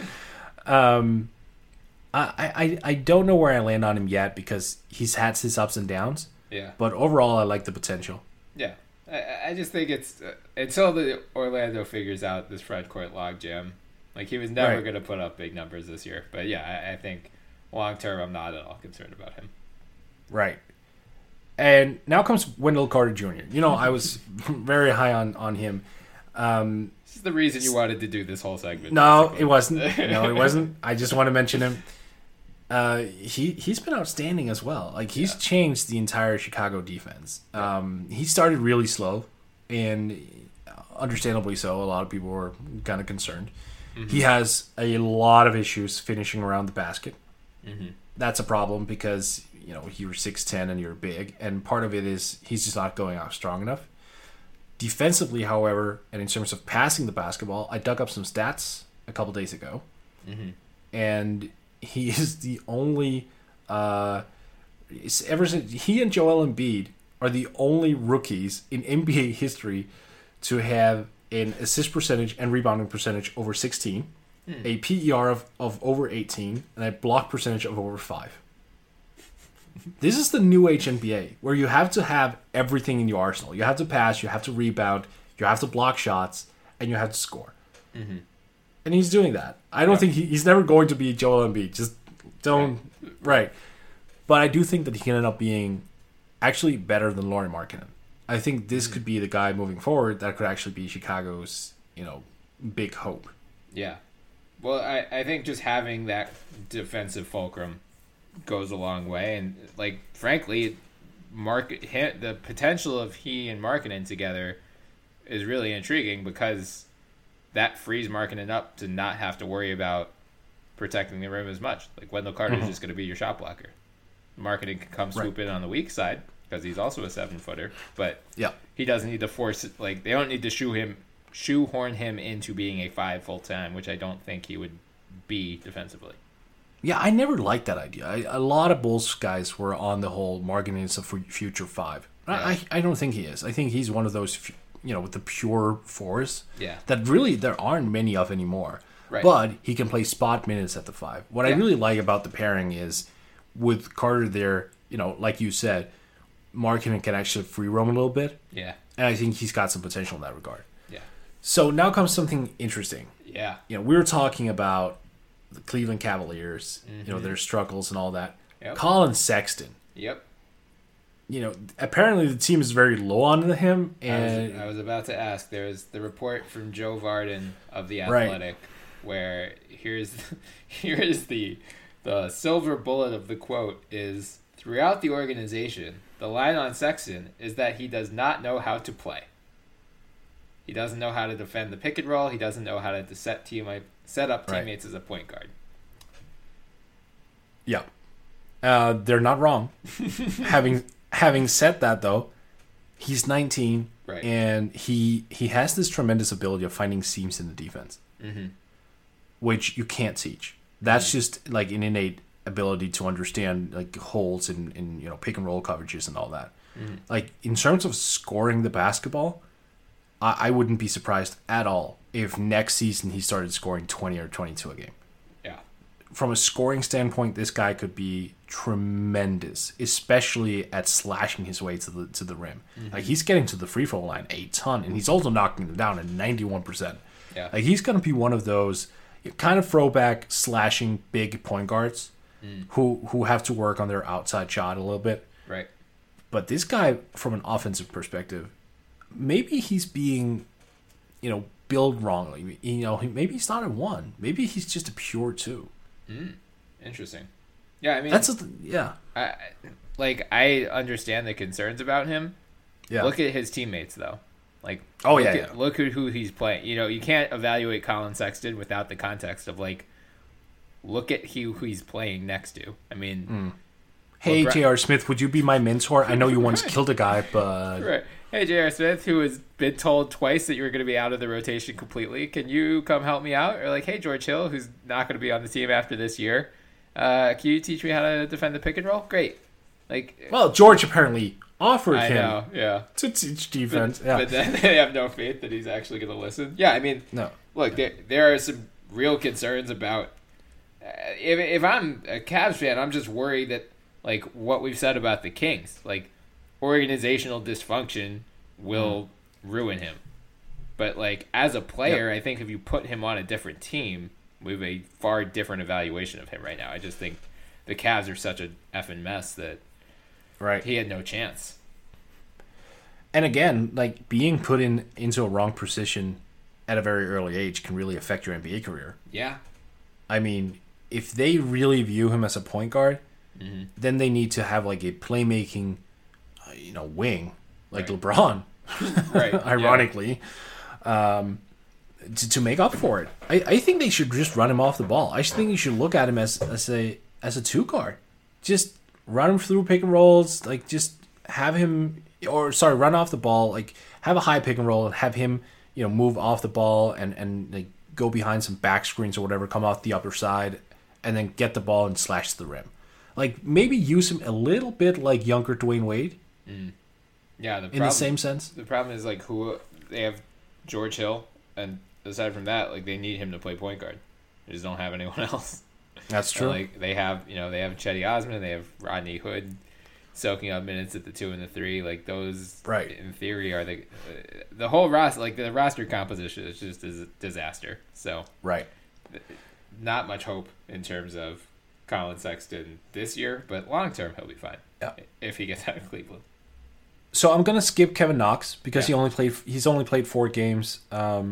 I don't know where I land on him yet because he's had his ups and downs. Yeah. But overall, I like the potential. Yeah. I just think it's... until the Orlando figures out this frontcourt logjam, like, he was never going to put up big numbers this year. But, yeah, I think long-term, I'm not at all concerned about him. Right. And now comes Wendell Carter Jr. I was very high on him. This is the reason you wanted to do this whole segment. No, basically. It wasn't. No, it wasn't. I just want to mention him. He's been outstanding as well. Like, he's changed the entire Chicago defense. He started really slow, and understandably so. A lot of people were kind of concerned. Mm-hmm. He has a lot of issues finishing around the basket. Mm-hmm. That's a problem because, you're 6'10" and you're big, and part of it is he's just not going out strong enough. Defensively, however, and in terms of passing the basketball, I dug up some stats a couple days ago, and he is the only. Ever since he and Joel Embiid are the only rookies in NBA history to have an assist percentage and rebounding percentage over 16, a PER of over 18, and a block percentage of over 5. This is the new age NBA, where you have to have everything in your arsenal. You have to pass, you have to rebound, you have to block shots, and you have to score. Mm-hmm. And he's doing that. I don't think he's never going to be Joel Embiid. Just don't... Right. But I do think that he can end up being actually better than Lauri Markkanen. I think this could be the guy moving forward that could actually be Chicago's, big hope. Yeah. Well, I think just having that defensive fulcrum goes a long way, and frankly, the potential of he and Markkanen together is really intriguing because that frees Markkanen up to not have to worry about protecting the rim as much. Like, Wendell Carter is just going to be your shot blocker. Markkanen can come swoop in on the weak side because he's also a 7-footer, but he doesn't need to force it. Like, they don't need to shoehorn him into being a 5 full time, which I don't think he would be defensively. Yeah, I never liked that idea. A lot of Bulls guys were on the whole Markkanen is a future 5. Yeah. I don't think he is. I think he's one of those, with the pure force that really there aren't many of anymore. Right. But he can play spot minutes at the 5. What I really like about the pairing is with Carter there, like you said, Markkanen can actually free roam a little bit. Yeah. And I think he's got some potential in that regard. Yeah. So now comes something interesting. Yeah. We were talking about the Cleveland Cavaliers, their struggles and all that. Yep. Colin Sexton. Yep. Apparently the team is very low on him. And I was about to ask. There's the report from Joe Varden of The Athletic, where here's the silver bullet of the quote is, throughout the organization, the line on Sexton is that he does not know how to play. He doesn't know how to defend the pick and roll. He doesn't know how to set up teammates as a point guard. Yeah. They're not wrong. Having said that, though, he's 19, and he has this tremendous ability of finding seams in the defense, which you can't teach. That's just like an innate ability to understand like holes in pick and roll coverages and all that. Like, in terms of scoring the basketball, I wouldn't be surprised at all if next season he started scoring 20 or 22 a game. Yeah. From a scoring standpoint, this guy could be tremendous, especially at slashing his way to the rim. Like, he's getting to the free throw line a ton, and he's also knocking them down at 91%. Yeah. Like, he's going to be one of those, kind of throwback slashing big point guards who have to work on their outside shot a little bit. Right. But this guy, from an offensive perspective, maybe he's being, billed wrongly. Maybe he's not a 1. Maybe he's just a pure 2. Interesting. Yeah, I mean, I understand the concerns about him. Yeah. Look at his teammates, though. Like, look at who he's playing. You can't evaluate Colin Sexton without the context of look at who he's playing next to. I mean, hey, J.R. Smith, would you be my mentor? I know you once killed a guy, but right. Hey, J.R. Smith, who has been told twice that you were going to be out of the rotation completely, can you come help me out? Or hey, George Hill, who's not going to be on the team after this year, can you teach me how to defend the pick and roll? Great. George apparently offered him to teach defense. But then they have no faith that he's actually going to listen. Yeah, I mean, no. Look, there are some real concerns about. If I'm a Cavs fan, I'm just worried that what we've said about the Kings, organizational dysfunction will ruin him. But as a player, I think if you put him on a different team, we have a far different evaluation of him right now. I just think the Cavs are such a effing mess that. Right. He had no chance. And again, being put into a wrong position at a very early age can really affect your NBA career. Yeah. I mean, if they really view him as a point guard, then they need to have a playmaking, wing like LeBron. Right. Ironically, to make up for it. I think they should just run him off the ball. I think you should look at him as a 2 guard. Just run him through pick and rolls, just have him, run off the ball, have a high pick and roll and have him, move off the ball and go behind some back screens or whatever, come off the upper side, and then get the ball and slash to the rim. Maybe use him a little bit like younger Dwayne Wade. Yeah, in the same sense. The problem is who they have George Hill, and aside from that, they need him to play point guard. They just don't have anyone else. That's true. And, they have Chetty Osman, they have Rodney Hood soaking up minutes at the 2 and the 3. Those, right, in theory, are the whole roster. The roster composition is just a disaster. So, right, not much hope in terms of Colin Sexton this year, but long term he'll be fine. Yeah, if he gets out of Cleveland. So I'm gonna skip Kevin Knox because he's only played 4 games.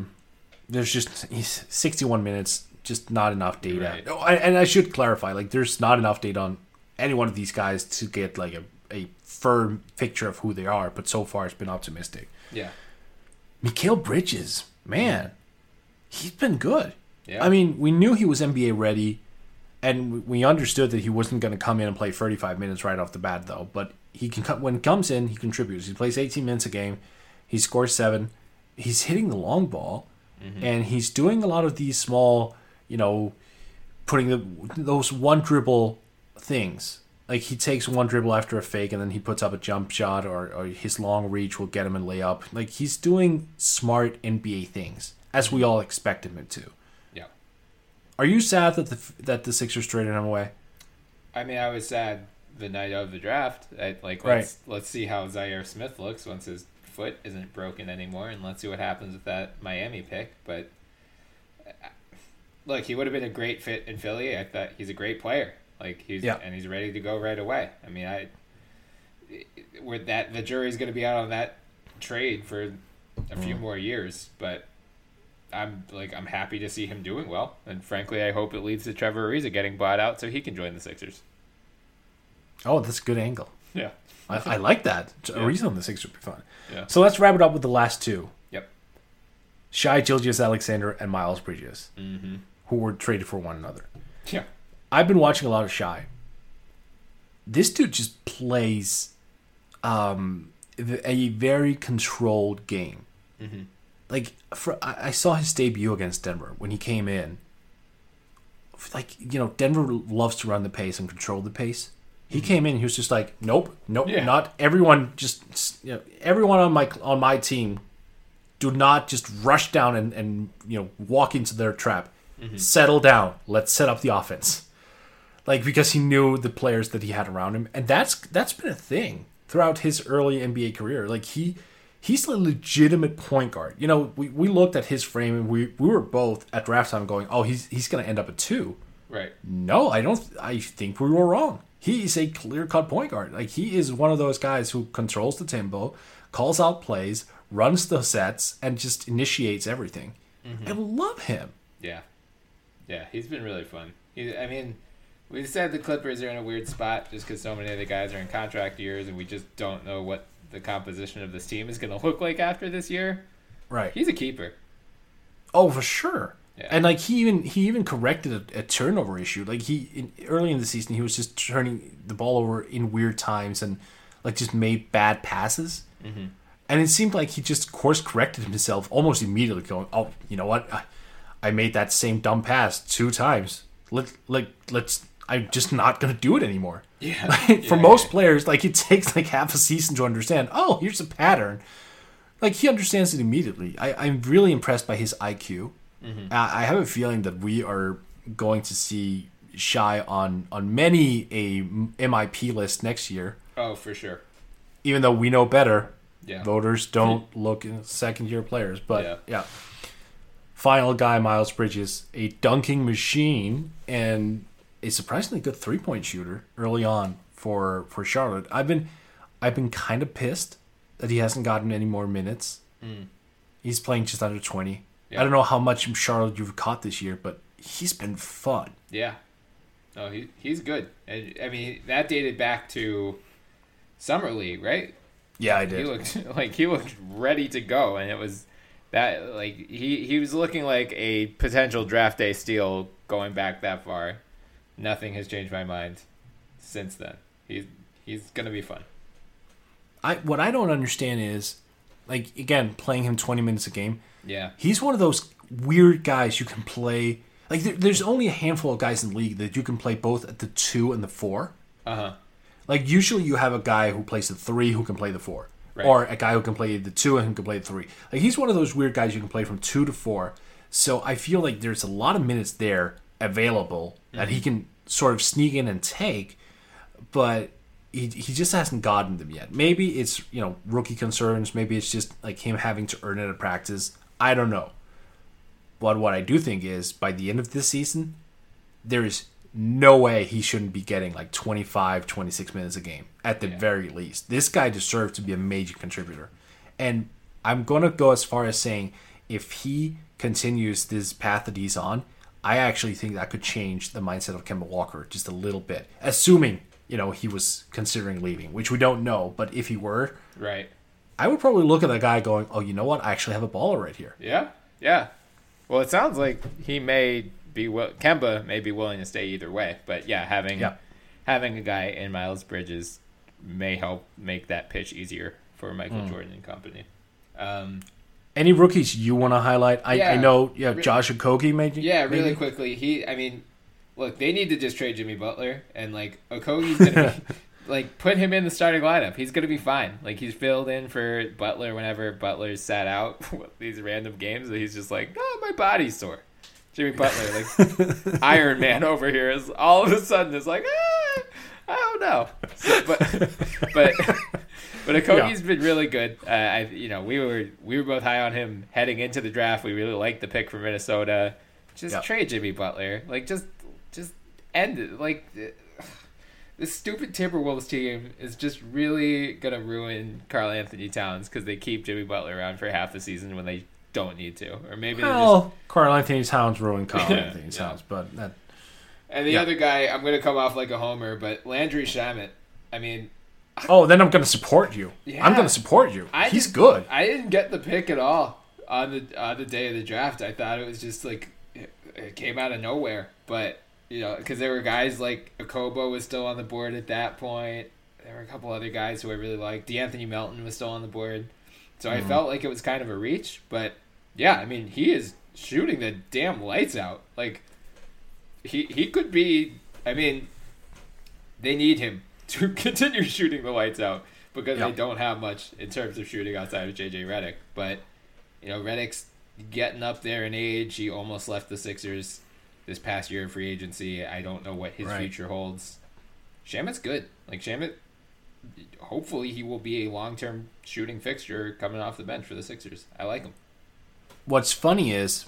He's 61 minutes. Just not enough data. Right. Oh, and I should clarify, there's not enough data on any one of these guys to get a firm picture of who they are, but so far it's been optimistic. Yeah. Mikal Bridges, man, he's been good. Yeah. I mean, we knew he was NBA ready, and we understood that he wasn't going to come in and play 35 minutes right off the bat, though. But he can when he comes in, he contributes. He plays 18 minutes a game. He scores 7. He's hitting the long ball, and he's doing a lot of these small, putting those one dribble things. He takes one dribble after a fake, and then he puts up a jump shot, or his long reach will get him a layup. He's doing smart NBA things, as we all expected him to. Yeah. Are you sad that the Sixers traded him away? I mean, I was sad the night of the draft. Let's see how Zaire Smith looks once his foot isn't broken anymore, and let's see what happens with that Miami pick. But look, he would have been a great fit in Philly. I thought he's a great player. And he's ready to go right away. I mean, the jury's going to be out on that trade for a few more years, but I'm happy to see him doing well, and frankly, I hope it leads to Trevor Ariza getting bought out so he can join the Sixers. Oh, that's a good angle. Yeah, I like that. Ariza on the Sixers would be fun. Yeah. So let's wrap it up with the last 2. Yep. Shai Gilgeous-Alexander and Miles Bridges, who were traded for one another. Yeah. I've been watching a lot of Shai. This dude just plays a very controlled game. I saw his debut against Denver when he came in. Denver loves to run the pace and control the pace. He came in, he was just nope, not everyone. Just everyone on my team, do not just rush down and walk into their trap. Settle down. Let's set up the offense. Because he knew the players that he had around him, and that's been a thing throughout his early NBA career. he's a legitimate point guard. You know, we looked at his frame and we were both at draft time going, oh, he's going to end up at 2. Right. No, I don't. I think we were wrong. He is a clear-cut point guard. Like, he is one of those guys who controls the tempo, calls out plays, runs the sets, and just initiates everything. I love him. Yeah. Yeah, he's been really fun. I mean, we said the Clippers are in a weird spot just because so many of the guys are in contract years, and we just don't know what the composition of this team is going to look like after this year. Right. He's a keeper. Oh, for sure. Yeah. And like he even corrected a turnover issue. Like early in the season, he was just turning the ball over in weird times and like just made bad passes. And it seemed like he just course corrected himself almost immediately, going, "Oh, you know what? I made that same dumb pass 2 times. Let's. I'm just not gonna do it anymore." Yeah. Like, for most players, like it takes like half a season to understand. Oh, here's a pattern. Like he understands it immediately. I'm really impressed by his IQ. I have a feeling that we are going to see Shai on many a MIP list next year. Oh, for sure. Even though we know better, voters don't look at second-year players. But yeah. Final guy, Miles Bridges, a dunking machine and a surprisingly good 3-point shooter early on for Charlotte. I've been kind of pissed that he hasn't gotten any more minutes. He's playing just under 20. I don't know how much Charlotte you've caught this year, but he's been fun. Yeah. No, he's good. And I mean, that dated back to Summer League, right? Yeah, I did. He looked ready to go, and it was that like he was looking like a potential draft day steal going back that far. Nothing has changed my mind since then. He's gonna be fun. What I don't understand is, like, again, playing him 20 minutes a game. Yeah. He's one of those weird guys you can play. Like, there's only a handful of guys in the league that you can play both at the 2 and the 4. Like, usually you have a guy who plays the 3 who can play the 4. Right. Or a guy who can play the 2 and who can play the 3. Like, he's one of those weird guys you can play from 2 to 4. So I feel like there's a lot of minutes there available that he can sort of sneak in and take. But he just hasn't gotten them yet. Maybe it's, rookie concerns. Maybe it's just like him having to earn it at practice. I don't know. But what I do think is, by the end of this season, there is no way he shouldn't be getting like 25, 26 minutes a game, at the very least. This guy deserves to be a major contributor. And I'm going to go as far as saying, if he continues this path that he's on, I actually think that could change the mindset of Kemba Walker just a little bit. Assuming, he was considering leaving, which we don't know. But if he were, right, I would probably look at that guy going, oh, you know what? I actually have a baller right here. Yeah, yeah. Well, it sounds like he may be Kemba may be willing to stay either way. But yeah, having a guy in Miles Bridges may help make that pitch easier for Michael Jordan and company. Any rookies you want to highlight? I know Josh Okogie maybe. Yeah, really quickly. Look, they need to just trade Jimmy Butler, and like Okogie's gonna be like put him in the starting lineup. He's gonna be fine. Like he's filled in for Butler whenever Butler's sat out these random games, and he's just like, oh, my body's sore. Jimmy Butler, like Iron Man over here, is all of a sudden is like, I don't know. So, but Okogie's been really good. We were both high on him heading into the draft. We really liked the pick for Minnesota. Just trade Jimmy Butler. Like just end it. Like this stupid Timberwolves team is just really gonna ruin Karl Anthony Towns because they keep Jimmy Butler around for half the season when they don't need to, or maybe Karl Anthony Towns ruined Karl Anthony Towns, but that. And the other guy, I'm going to come off like a homer, but Landry Shamet. I mean, then I'm going to support you. Yeah, I'm going to support you. He's good. I didn't get the pick at all on the day of the draft. I thought it was just like it came out of nowhere, but because there were guys like Okobo was still on the board at that point. There were a couple other guys who I really liked. DeAnthony Melton was still on the board. So I felt like it was kind of a reach, but yeah, I mean, he is shooting the damn lights out. Like, he could be, I mean, they need him to continue shooting the lights out because they don't have much in terms of shooting outside of JJ Redick. But, Redick's getting up there in age. He almost left the Sixers this past year of free agency. I don't know what his future holds. Shamet's good. Like, Shamet hopefully he will be a long-term shooting fixture coming off the bench for the Sixers. I like him. What's funny is,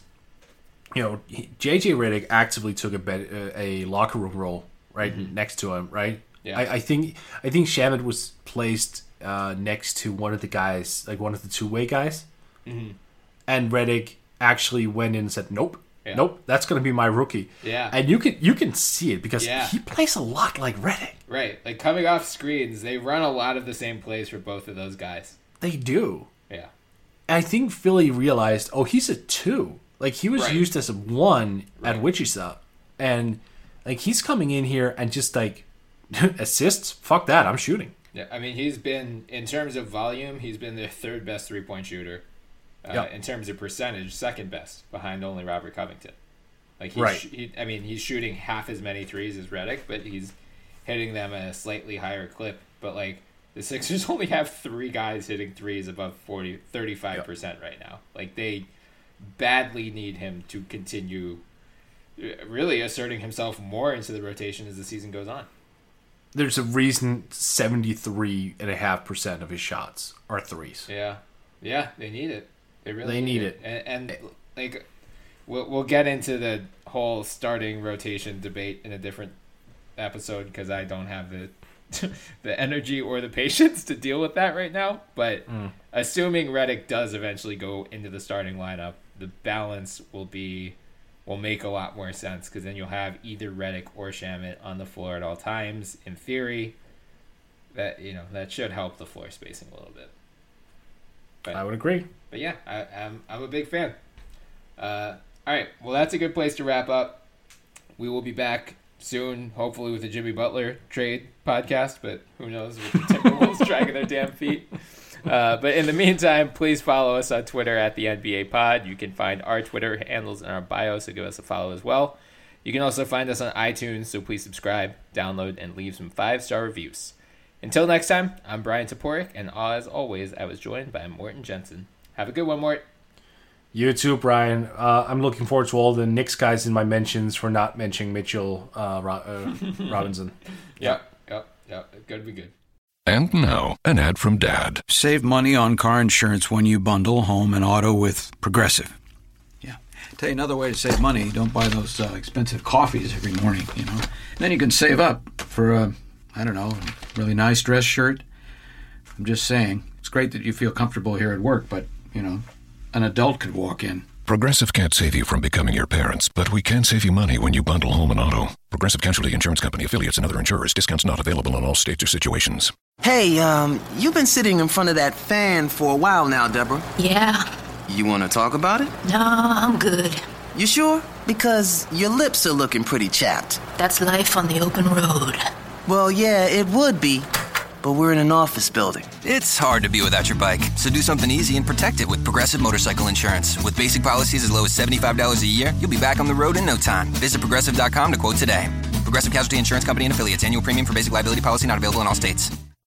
JJ Redick actively took a locker room role right next to him, right? Yeah. I think Shamet was placed next to one of the guys, like one of the two-way guys, and Redick actually went in and said, "Nope, nope, that's going to be my rookie." Yeah, and you can see it because he plays a lot like Redick. Right, like coming off screens, they run a lot of the same plays for both of those guys. They do. Yeah. I think Philly realized, he's a 2. Like, he was used as a 1 at Wichita. And, like, he's coming in here and just, like, assists? Fuck that, I'm shooting. Yeah, I mean, he's been, in terms of volume, he's been their third best three-point shooter. In terms of percentage, second best, behind only Robert Covington. Like, he's shooting half as many threes as Redick, but he's hitting them at a slightly higher clip. But, like, the Sixers only have 3 guys hitting threes above 35% right now. Like, they badly need him to continue really asserting himself more into the rotation as the season goes on. There's a reason 73.5% of his shots are threes. Yeah, they need it. They really need it. And like, we'll get into the whole starting rotation debate in a different episode because I don't have the energy or the patience to deal with that right now. But assuming Redick does eventually go into the starting lineup, the balance will make a lot more sense because then you'll have either Redick or Shamet on the floor at all times. In theory, that should help the floor spacing a little bit. But, I would agree. But yeah, I'm a big fan. All right, well, that's a good place to wrap up. We will be back soon, hopefully with the Jimmy Butler trade podcast, but who knows with the Timberwolves dragging their damn feet. But in the meantime, please follow us on Twitter at the NBA Pod. You can find our Twitter handles in our bio, so give us a follow as well. You can also find us on iTunes, so please subscribe, download, and leave some 5-star reviews. Until next time, I'm Brian Toporek, and as always, I was joined by Morten Jensen. Have a good one, Mort. You too, Brian. I'm looking forward to all the Knicks guys in my mentions for not mentioning Mitchell Robinson. Yep. Gonna be good. And now, an ad from Dad. Save money on car insurance when you bundle home and auto with Progressive. Yeah. Tell you another way to save money. Don't buy those expensive coffees every morning, And then you can save up for a really nice dress shirt. I'm just saying. It's great that you feel comfortable here at work, but, an adult could walk in. Progressive can't save you from becoming your parents, but we can save you money when you bundle home and auto. Progressive Casualty Insurance Company, affiliates, and other insurers. Discounts not available in all states or situations. Hey, you've been sitting in front of that fan for a while now, Deborah. Yeah. You want to talk about it? No, I'm good. You sure? Because your lips are looking pretty chapped. That's life on the open road. Well, yeah, it would be. But we're in an office building. It's hard to be without your bike, so do something easy and protect it with Progressive Motorcycle Insurance. With basic policies as low as $75 a year, you'll be back on the road in no time. Visit Progressive.com to quote today. Progressive Casualty Insurance Company and affiliates. Annual premium for basic liability policy not available in all states.